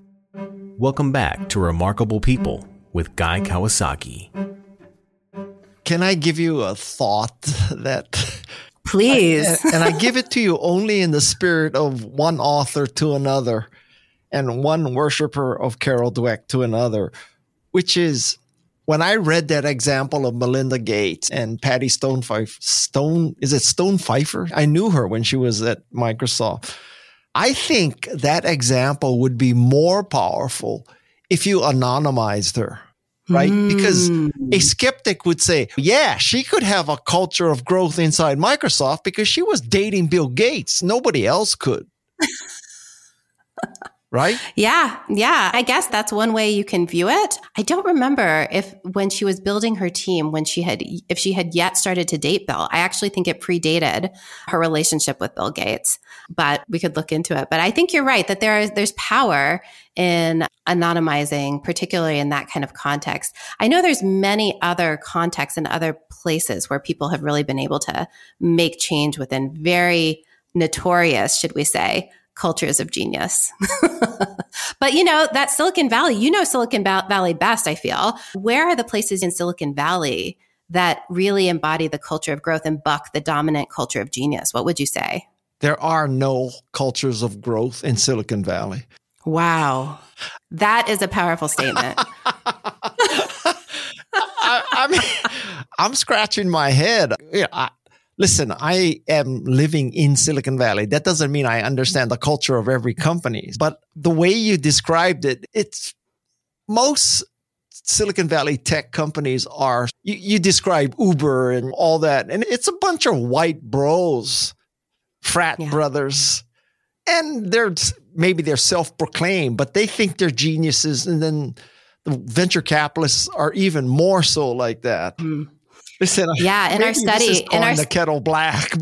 Welcome back to Remarkable People with Guy Kawasaki. Can I give you a thought that... Please. I, and I give it to you only in the spirit of one author to another and one worshiper of Carol Dweck to another, which is when I read that example of Melinda Gates and Patty Stonepfeiffer, Stone, is it Stonepfeiffer? I knew her when she was at Microsoft. I think that example would be more powerful if you anonymized her. Right? Mm. Because a skeptic would say, yeah, she could have a culture of growth inside Microsoft because she was dating Bill Gates. Nobody else could. Right? Yeah. Yeah. I guess that's one way you can view it. I don't remember if when she was building her team, when she had, if she had yet started to date Bill. I actually think it predated her relationship with Bill Gates, but we could look into it. But I think you're right that there is, there's power in anonymizing, particularly in that kind of context. I know there's many other contexts and other places where people have really been able to make change within very notorious, should we say, cultures of genius. But, you know, that Silicon Valley, you know Silicon Valley best, I feel. Where are the places in Silicon Valley that really embody the culture of growth and buck the dominant culture of genius? What would you say? There are no cultures of growth in Silicon Valley. Wow. That is a powerful statement. I, I mean, I'm scratching my head. You know, I, Listen, I am living in Silicon Valley. That doesn't mean I understand the culture of every company. But the way you described it, it's most Silicon Valley tech companies are, you, you describe Uber and all that, and it's a bunch of white bros, frat yeah. brothers. And they're maybe they're self-proclaimed, but they think they're geniuses. And then the venture capitalists are even more so like that. Mm. They said, yeah, in our study, in our the kettle black.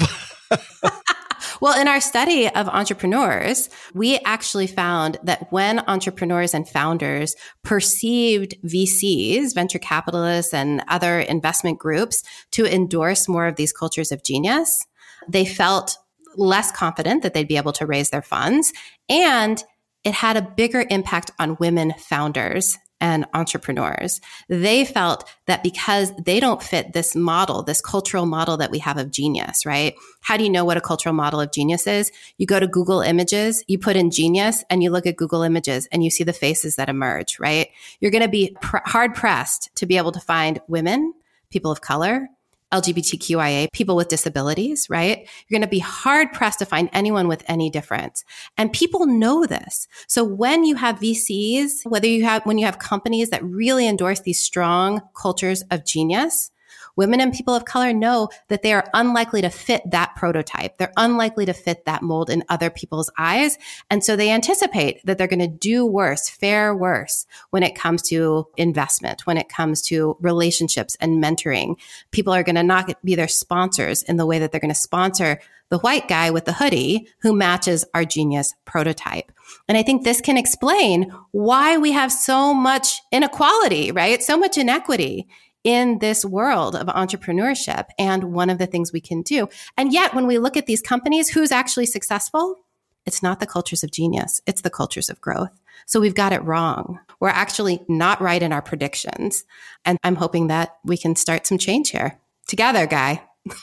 Well, in our study of entrepreneurs, we actually found that when entrepreneurs and founders perceived V Cs, venture capitalists, and other investment groups to endorse more of these cultures of genius, they felt less confident that they'd be able to raise their funds. And it had a bigger impact on women founders and entrepreneurs. They felt that because they don't fit this model, this cultural model that we have of genius, right? How do you know what a cultural model of genius is? You go to Google Images, you put in genius, and you look at Google Images and you see the faces that emerge, right? You're going to be pr- hard pressed to be able to find women, people of color, L G B T Q I A, people with disabilities, right? You're going to be hard pressed to find anyone with any difference. And people know this. So when you have V Cs, whether you have, when you have companies that really endorse these strong cultures of genius, women and people of color know that they are unlikely to fit that prototype. They're unlikely to fit that mold in other people's eyes. And so they anticipate that they're going to do worse, fare worse when it comes to investment, when it comes to relationships and mentoring. People are going to not be their sponsors in the way that they're going to sponsor the white guy with the hoodie who matches our genius prototype. And I think this can explain why we have so much inequality, right? So much inequity in this world of entrepreneurship, and one of the things we can do. And yet, when we look at these companies, who's actually successful? It's not the cultures of genius. It's the cultures of growth. So we've got it wrong. We're actually not right in our predictions. And I'm hoping that we can start some change here together, Guy.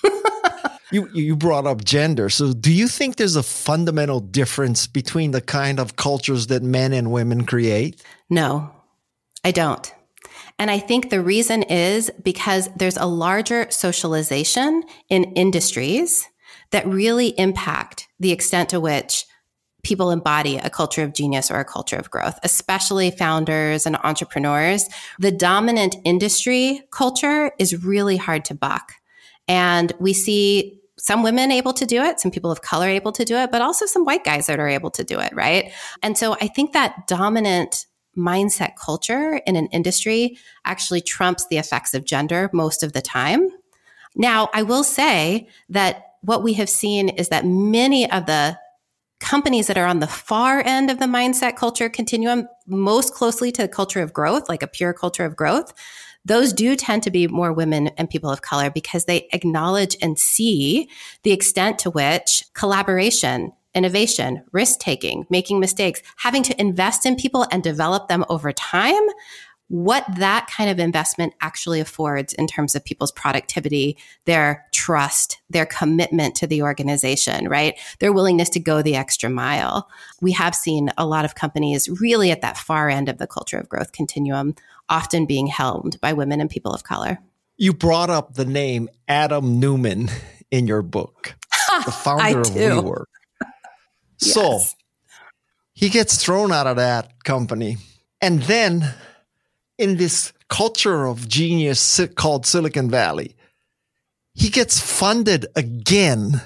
You you brought up gender. So do you think there's a fundamental difference between the kind of cultures that men and women create? No, I don't. And I think the reason is because there's a larger socialization in industries that really impact the extent to which people embody a culture of genius or a culture of growth, especially founders and entrepreneurs. The dominant industry culture is really hard to buck. And we see some women able to do it, some people of color able to do it, but also some white guys that are able to do it, right? And so I think that dominant mindset culture in an industry actually trumps the effects of gender most of the time. Now, I will say that what we have seen is that many of the companies that are on the far end of the mindset culture continuum, most closely to the culture of growth, like a pure culture of growth, those do tend to be more women and people of color because they acknowledge and see the extent to which collaboration, innovation, risk-taking, making mistakes, having to invest in people and develop them over time, what that kind of investment actually affords in terms of people's productivity, their trust, their commitment to the organization, right? Their willingness to go the extra mile. We have seen a lot of companies really at that far end of the culture of growth continuum, often being helmed by women and people of color. You brought up the name Adam Neumann in your book, the founder of WeWork. Yes. So he gets thrown out of that company. And then in this culture of genius called Silicon Valley, he gets funded again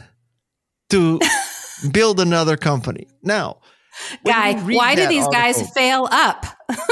to build another company. Now, Guy, why do these guys article, fail up?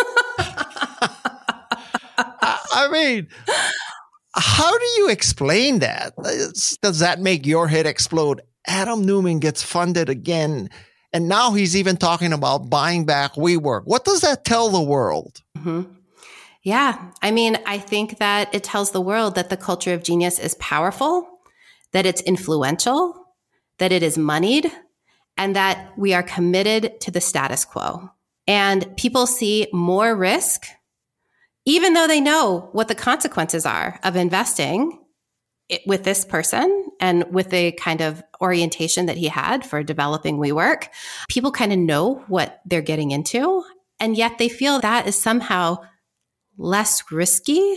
I, I mean, how do you explain that? Does that make your head explode? Adam Neumann gets funded again, and now he's even talking about buying back WeWork. What does that tell the world? Mm-hmm. Yeah. I mean, I think that it tells the world that the culture of genius is powerful, that it's influential, that it is moneyed, and that we are committed to the status quo. And people see more risk, even though they know what the consequences are of investing with this person and with the kind of orientation that he had for developing WeWork. People kind of know what they're getting into, and yet they feel that is somehow less risky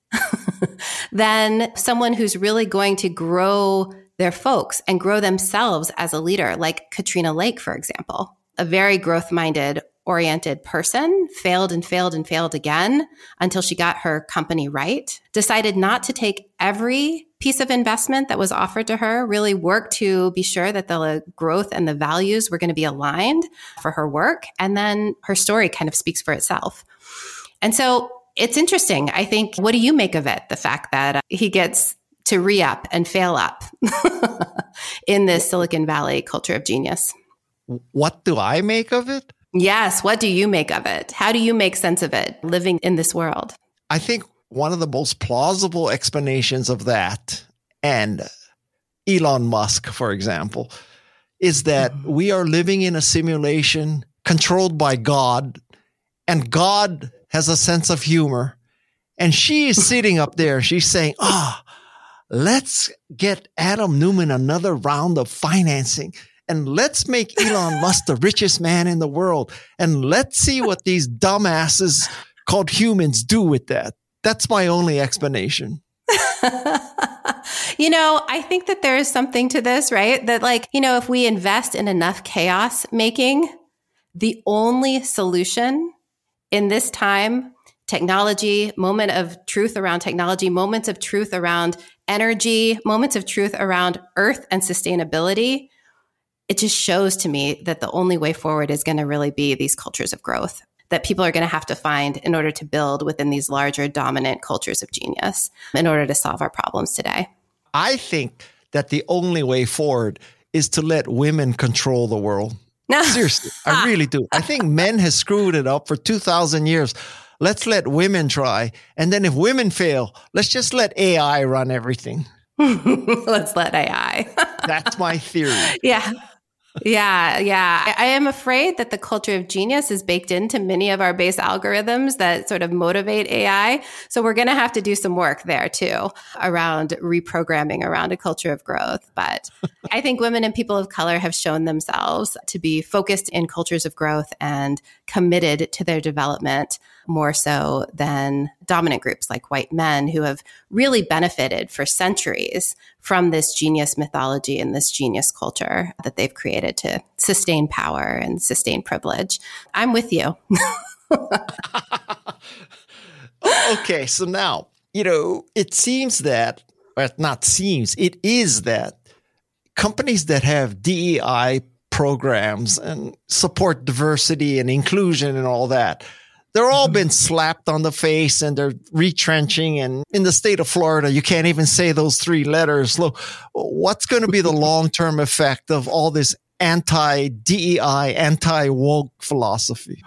than someone who's really going to grow their folks and grow themselves as a leader, like Katrina Lake, for example, a very growth-minded oriented person, failed and failed and failed again until she got her company right, decided not to take every piece of investment that was offered to her, really worked to be sure that the growth and the values were going to be aligned for her work. And then her story kind of speaks for itself. And so it's interesting. I think, what do you make of it? The fact that uh, he gets to re-up and fail up in this Silicon Valley culture of genius. What do I make of it? Yes. What do you make of it? How do you make sense of it living in this world? I think one of the most plausible explanations of that, and Elon Musk, for example, is that mm-hmm. we are living in a simulation controlled by God, and God has a sense of humor. And she is sitting up there. She's saying, ah, oh, let's get Adam Neumann another round of financing. And let's make Elon Musk the richest man in the world. And let's see what these dumbasses called humans do with that. That's my only explanation. You know, I think that there is something to this, right? That like, you know, if we invest in enough chaos making, the only solution in this time, technology, moment of truth around technology, moments of truth around energy, moments of truth around earth and sustainability, it just shows to me that the only way forward is going to really be these cultures of growth that people are going to have to find in order to build within these larger dominant cultures of genius in order to solve our problems today. I think that the only way forward is to let women control the world. Seriously, I really do. I think men have screwed it up for two thousand years. Let's let women try. And then if women fail, let's just let A I run everything. Let's let A I. That's my theory. Yeah. Yeah, yeah. I, I am afraid that the culture of genius is baked into many of our base algorithms that sort of motivate A I. So we're going to have to do some work there too around reprogramming around a culture of growth. But I think women and people of color have shown themselves to be focused in cultures of growth and committed to their development more so than dominant groups like white men who have really benefited for centuries from this genius mythology and this genius culture that they've created to sustain power and sustain privilege. I'm with you. Okay, so now, you know, it seems that, or not seems, it is that companies that have D E I programs and support diversity and inclusion and all that, they're all been slapped on the face and they're retrenching. And in the state of Florida, you can't even say those three letters. Look, what's going to be the long-term effect of all this anti-D E I, anti-woke philosophy?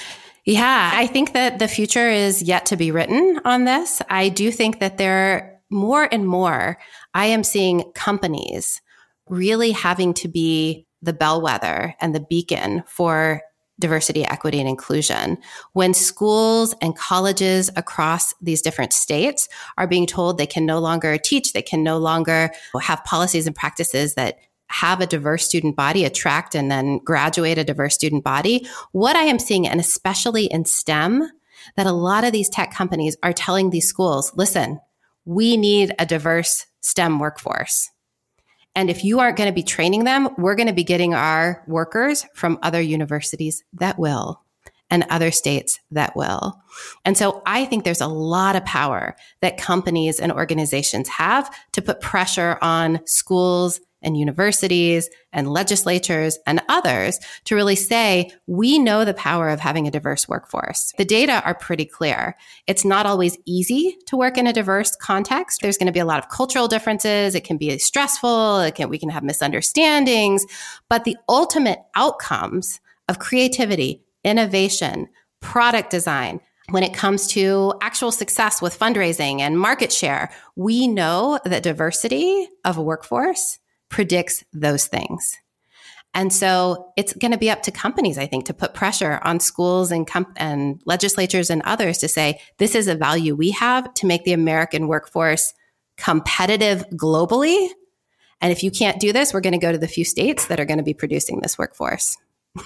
Yeah, I think that the future is yet to be written on this. I do think that there more and more, I am seeing companies really having to be the bellwether and the beacon for diversity, equity, and inclusion. When schools and colleges across these different states are being told they can no longer teach, they can no longer have policies and practices that have a diverse student body, attract and then graduate a diverse student body, what I am seeing, and especially in STEM, that a lot of these tech companies are telling these schools, listen, we need a diverse STEM workforce. And if you aren't going to be training them, we're going to be getting our workers from other universities that will, and other states that will. And so I think there's a lot of power that companies and organizations have to put pressure on schools and universities and legislatures and others to really say, we know the power of having a diverse workforce. The data are pretty clear. It's not always easy to work in a diverse context. There's going to be a lot of cultural differences. It can be stressful. It can, we can have misunderstandings. But the ultimate outcomes of creativity, innovation, product design, when it comes to actual success with fundraising and market share, we know that diversity of a workforce predicts those things. And so it's going to be up to companies, I think, to put pressure on schools and, com- and legislatures and others to say, this is a value we have to make the American workforce competitive globally. And if you can't do this, we're going to go to the few states that are going to be producing this workforce.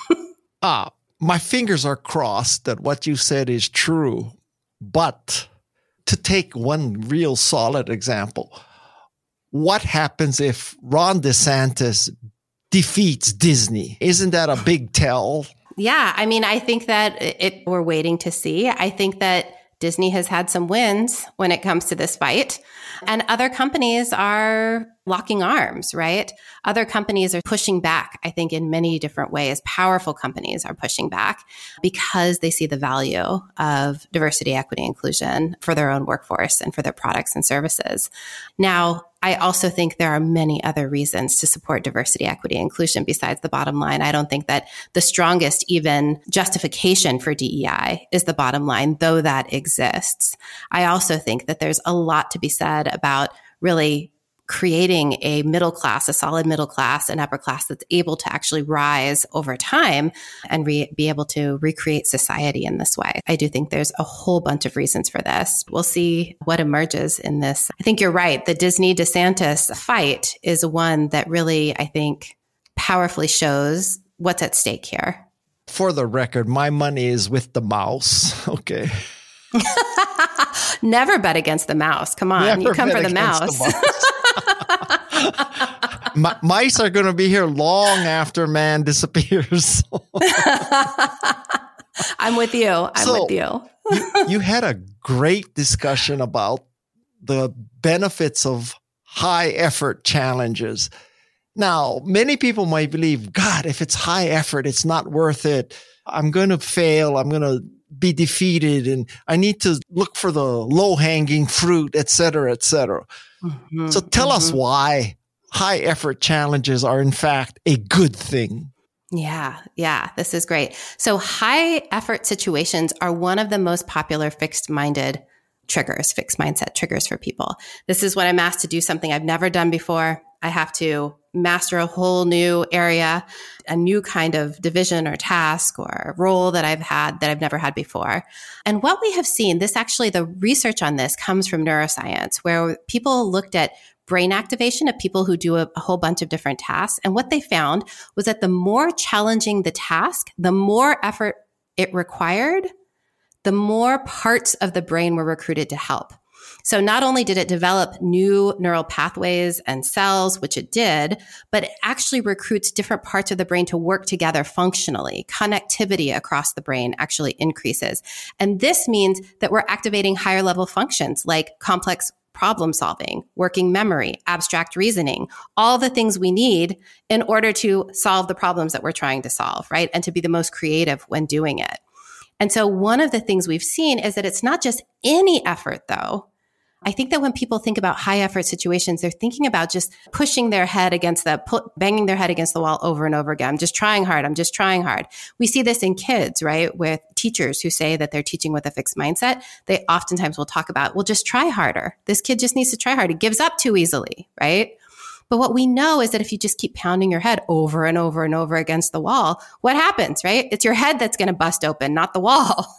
Ah, my fingers are crossed that what you said is true. But to take one real solid example, what happens if Ron DeSantis defeats Disney? Isn't that a big tell? Yeah. I mean, I think that it, we're waiting to see. I think that Disney has had some wins when it comes to this fight, and other companies are locking arms, right? Other companies are pushing back, I think, in many different ways. Powerful companies are pushing back because they see the value of diversity, equity, inclusion for their own workforce and for their products and services. Now, I also think there are many other reasons to support diversity, equity, inclusion besides the bottom line. I don't think that the strongest even justification for D E I is the bottom line, though that exists. I also think that there's a lot to be said about really creating a middle class, a solid middle class, an upper class that's able to actually rise over time and re- be able to recreate society in this way. I do think there's a whole bunch of reasons for this. We'll see what emerges in this. I think you're right. The Disney DeSantis fight is one that really, I think, powerfully shows what's at stake here. For the record, my money is with the mouse. Okay. Never bet against the mouse. Come on. Never you come for the The mouse. M- mice are going to be here long after man disappears. I'm with you. I'm so, with you. you. You had a great discussion about the benefits of high effort challenges. Now, many people might believe, God, if it's high effort, it's not worth it. I'm going to fail. I'm going to be defeated, and I need to look for the low-hanging fruit, et cetera, et cetera. Mm-hmm, so tell mm-hmm. us why high effort challenges are in fact a good thing. Yeah, yeah, this is great. So high effort situations are one of the most popular fixed-minded triggers, fixed mindset triggers for people. This is when I'm asked to do something I've never done before. I have to master a whole new area, a new kind of division or task or role that I've had that I've never had before. And what we have seen, this actually, the research on this comes from neuroscience, where people looked at brain activation of people who do a, a whole bunch of different tasks. And what they found was that the more challenging the task, the more effort it required, the more parts of the brain were recruited to help. So not only did it develop new neural pathways and cells, which it did, but it actually recruits different parts of the brain to work together functionally. Connectivity across the brain actually increases. And this means that we're activating higher level functions like complex problem solving, working memory, abstract reasoning, all the things we need in order to solve the problems that we're trying to solve, right? And to be the most creative when doing it. And so one of the things we've seen is that it's not just any effort, though. I think that when people think about high effort situations, they're thinking about just pushing their head against the, put, banging their head against the wall over and over again. I'm just trying hard. I'm just trying hard. We see this in kids, right? With teachers who say that they're teaching with a fixed mindset. They oftentimes will talk about, well, just try harder. This kid just needs to try harder. He gives up too easily, right? But what we know is that if you just keep pounding your head over and over and over against the wall, what happens, right? It's your head that's going to bust open, not the wall.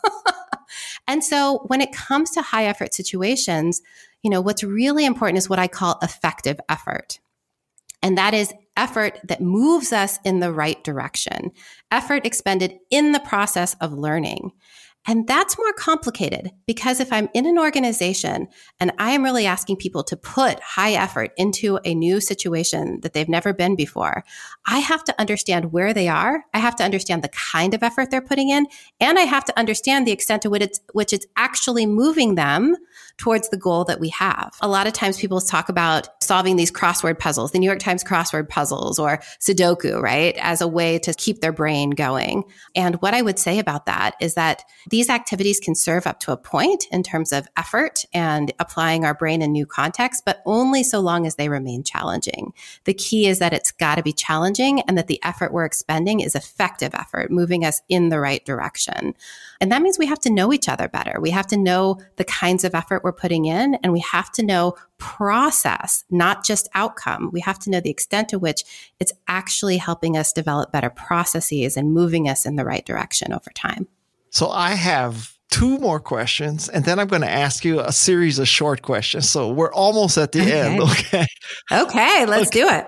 And so when it comes to high effort situations, you know, what's really important is what I call effective effort. And that is effort that moves us in the right direction, effort expended in the process of learning. And that's more complicated because if I'm in an organization and I am really asking people to put high effort into a new situation that they've never been before, I have to understand where they are. I have to understand the kind of effort they're putting in, and I have to understand the extent to which it's, which it's actually moving them towards the goal that we have. A lot of times people talk about solving these crossword puzzles, the New York Times crossword puzzles or Sudoku, right, as a way to keep their brain going. And what I would say about that is that these activities can serve up to a point in terms of effort and applying our brain in new contexts, but only so long as they remain challenging. The key is that it's got to be challenging and that the effort we're expending is effective effort, moving us in the right direction. And that means we have to know each other better. We have to know the kinds of effort we're putting in, and we have to know process, not just outcome. We have to know the extent to which it's actually helping us develop better processes and moving us in the right direction over time. So I have two more questions, and then I'm going to ask you a series of short questions. So we're almost at the okay. end. Okay. Okay, let's okay. do it.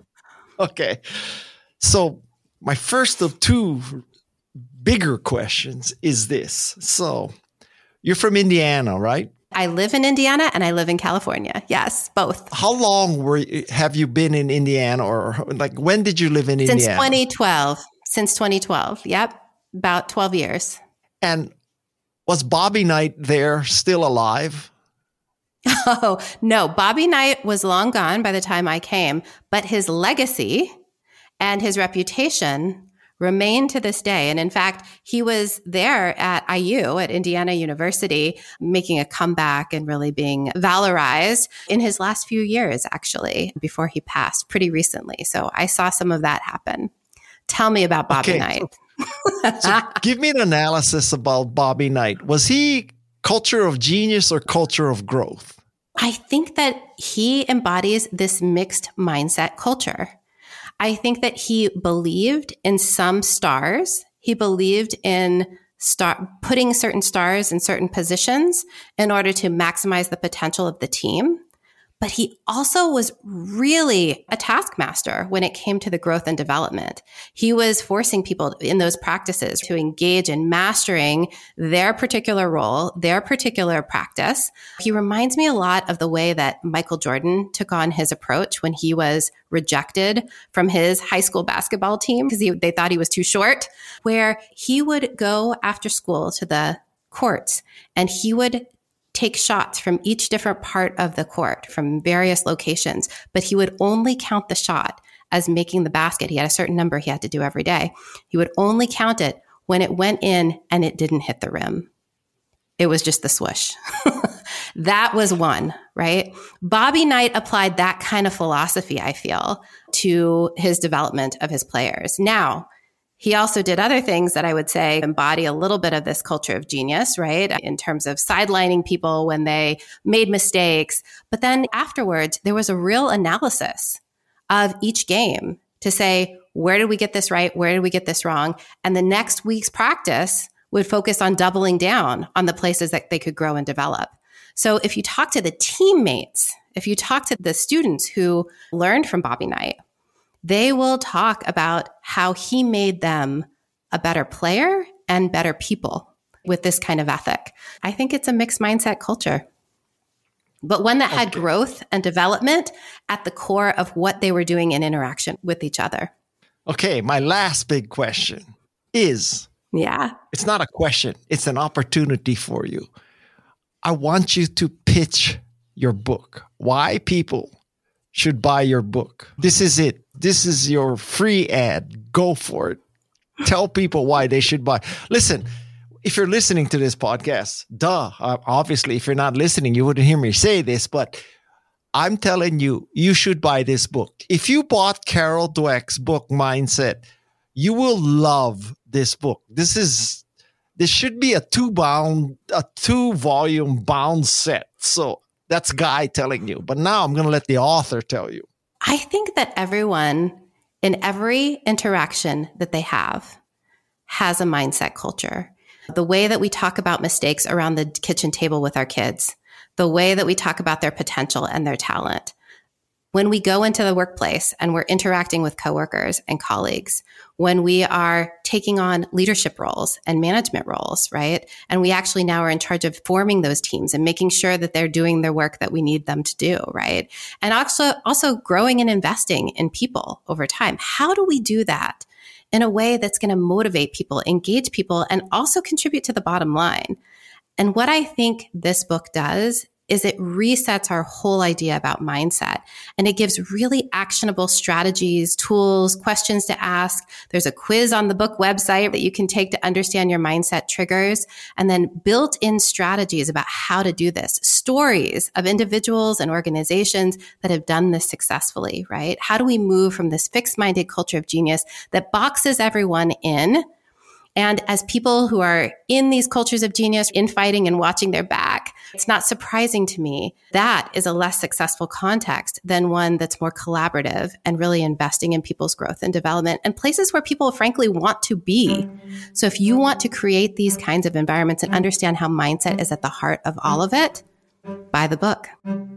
Okay. So my first of two bigger questions is this. So you're from Indiana, right? I live in Indiana and I live in California. Yes, both. How long were you, have you been in Indiana, or like when did you live in Since Indiana? Since twenty twelve. Since twenty twelve. Yep. about twelve years. And was Bobby Knight there still alive? Oh, no. Bobby Knight was long gone by the time I came, but his legacy and his reputation remain to this day. And in fact, he was there at I U, at Indiana University, making a comeback and really being valorized in his last few years, actually, before he passed pretty recently. So I saw some of that happen. Tell me about Bobby okay. Knight. So give me an analysis about Bobby Knight. Was he culture of genius or culture of growth? I think that he embodies this mixed mindset culture. I think that he believed in some stars. He believed in star putting certain stars in certain positions in order to maximize the potential of the team. But he also was really a taskmaster when it came to the growth and development. He was forcing people in those practices to engage in mastering their particular role, their particular practice. He reminds me a lot of the way that Michael Jordan took on his approach when he was rejected from his high school basketball team because they thought he was too short, where he would go after school to the courts and he would take shots from each different part of the court from various locations, but he would only count the shot as making the basket. He had a certain number he had to do every day. He would only count it when it went in and it didn't hit the rim. It was just the swoosh. That was one, right? Bobby Knight applied that kind of philosophy, I feel, to his development of his players. Now, he also did other things that I would say embody a little bit of this culture of genius, right? In terms of sidelining people when they made mistakes. But then afterwards, there was a real analysis of each game to say, where did we get this right? Where did we get this wrong? And the next week's practice would focus on doubling down on the places that they could grow and develop. So if you talk to the teammates, if you talk to the students who learned from Bobby Knight, they will talk about how he made them a better player and better people with this kind of ethic. I think it's a mixed mindset culture, but one that had okay. growth and development at the core of what they were doing in interaction with each other. Okay, my last big question is, yeah, it's not a question, it's an opportunity for you. I want you to pitch your book. Why people should buy your book. This is it. This is your free ad. Go for it. Tell people why they should buy. Listen, if you're listening to this podcast, duh, obviously, if you're not listening, you wouldn't hear me say this, but I'm telling you, you should buy this book. If you bought Carol Dweck's book, Mindset, you will love this book. This is, this should be a two bound, a two volume bound set. So that's Guy telling you. But now I'm going to let the author tell you. I think that everyone in every interaction that they have has a mindset culture. The way that we talk about mistakes around the kitchen table with our kids, the way that we talk about their potential and their talent. When we go into the workplace and we're interacting with coworkers and colleagues, when we are taking on leadership roles and management roles, right? And we actually now are in charge of forming those teams and making sure that they're doing their work that we need them to do, right? And also, also growing and investing in people over time. How do we do that in a way that's going to motivate people, engage people, and also contribute to the bottom line? And what I think this book does is it resets our whole idea about mindset. And it gives really actionable strategies, tools, questions to ask. There's a quiz on the book website that you can take to understand your mindset triggers, and then built-in strategies about how to do this. Stories of individuals and organizations that have done this successfully, right? How do we move from this fixed-minded culture of genius that boxes everyone in? And as people who are in these cultures of genius, infighting and watching their back, it's not surprising to me that is a less successful context than one that's more collaborative and really investing in people's growth and development and places where people frankly want to be. So if you want to create these kinds of environments and understand how mindset is at the heart of all of it, buy the book.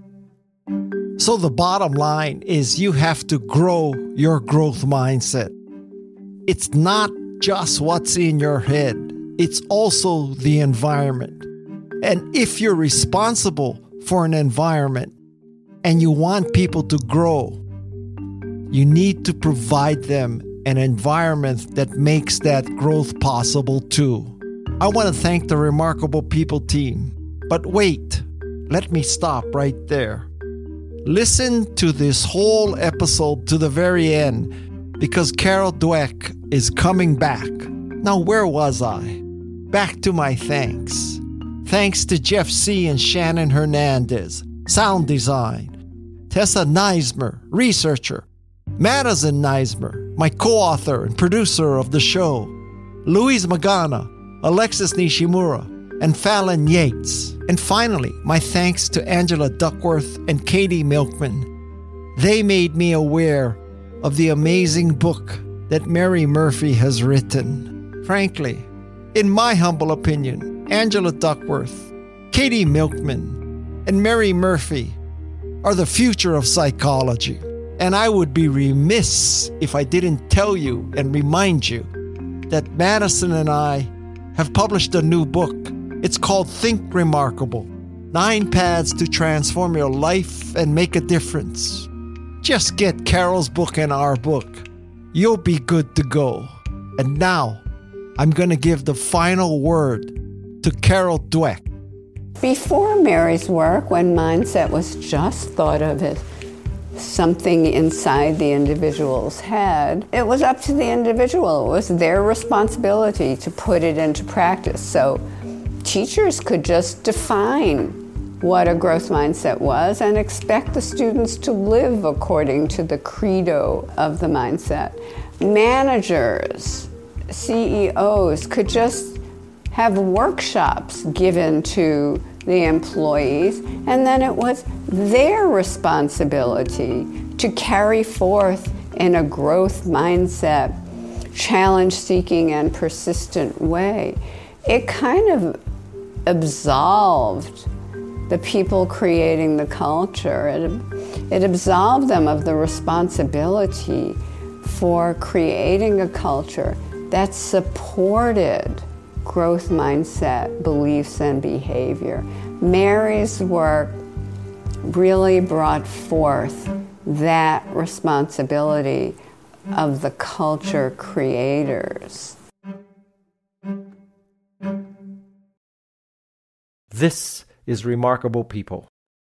So the bottom line is you have to grow your growth mindset. It's not just what's in your head. It's also the environment. And if you're responsible for an environment and you want people to grow, you need to provide them an environment that makes that growth possible too. I want to thank the Remarkable People team. But wait, let me stop right there. Listen to this whole episode to the very end because Carol Dweck is coming back. Now, where was I? Back to my thanks. Thanks to Jeff C. and Shannon Hernandez, sound design. Tessa Neismer, researcher. Madison Neismer, my co-author and producer of the show. Louise Magana, Alexis Nishimura, and Fallon Yates. And finally, my thanks to Angela Duckworth and Katie Milkman. They made me aware of the amazing book that Mary Murphy has written. Frankly, in my humble opinion, Angela Duckworth, Katie Milkman, and Mary Murphy are the future of psychology. And I would be remiss if I didn't tell you and remind you that Madison and I have published a new book. It's called Think Remarkable. Nine paths to transform your life and make a difference. Just get Carol's book and our book. You'll be good to go. And now, I'm going to give the final word to Carol Dweck. Before Mary's work, when mindset was just thought of as something inside the individual's head, it was up to the individual. It was their responsibility to put it into practice. So teachers could just define what a growth mindset was and expect the students to live according to the credo of the mindset. Managers, C E Os could just have workshops given to the employees, and then it was their responsibility to carry forth in a growth mindset, challenge-seeking and persistent way. It kind of absolved the people creating the culture. It, it absolved them of the responsibility for creating a culture that supported growth mindset, beliefs, and behavior. Mary's work really brought forth that responsibility of the culture creators. This is Remarkable People.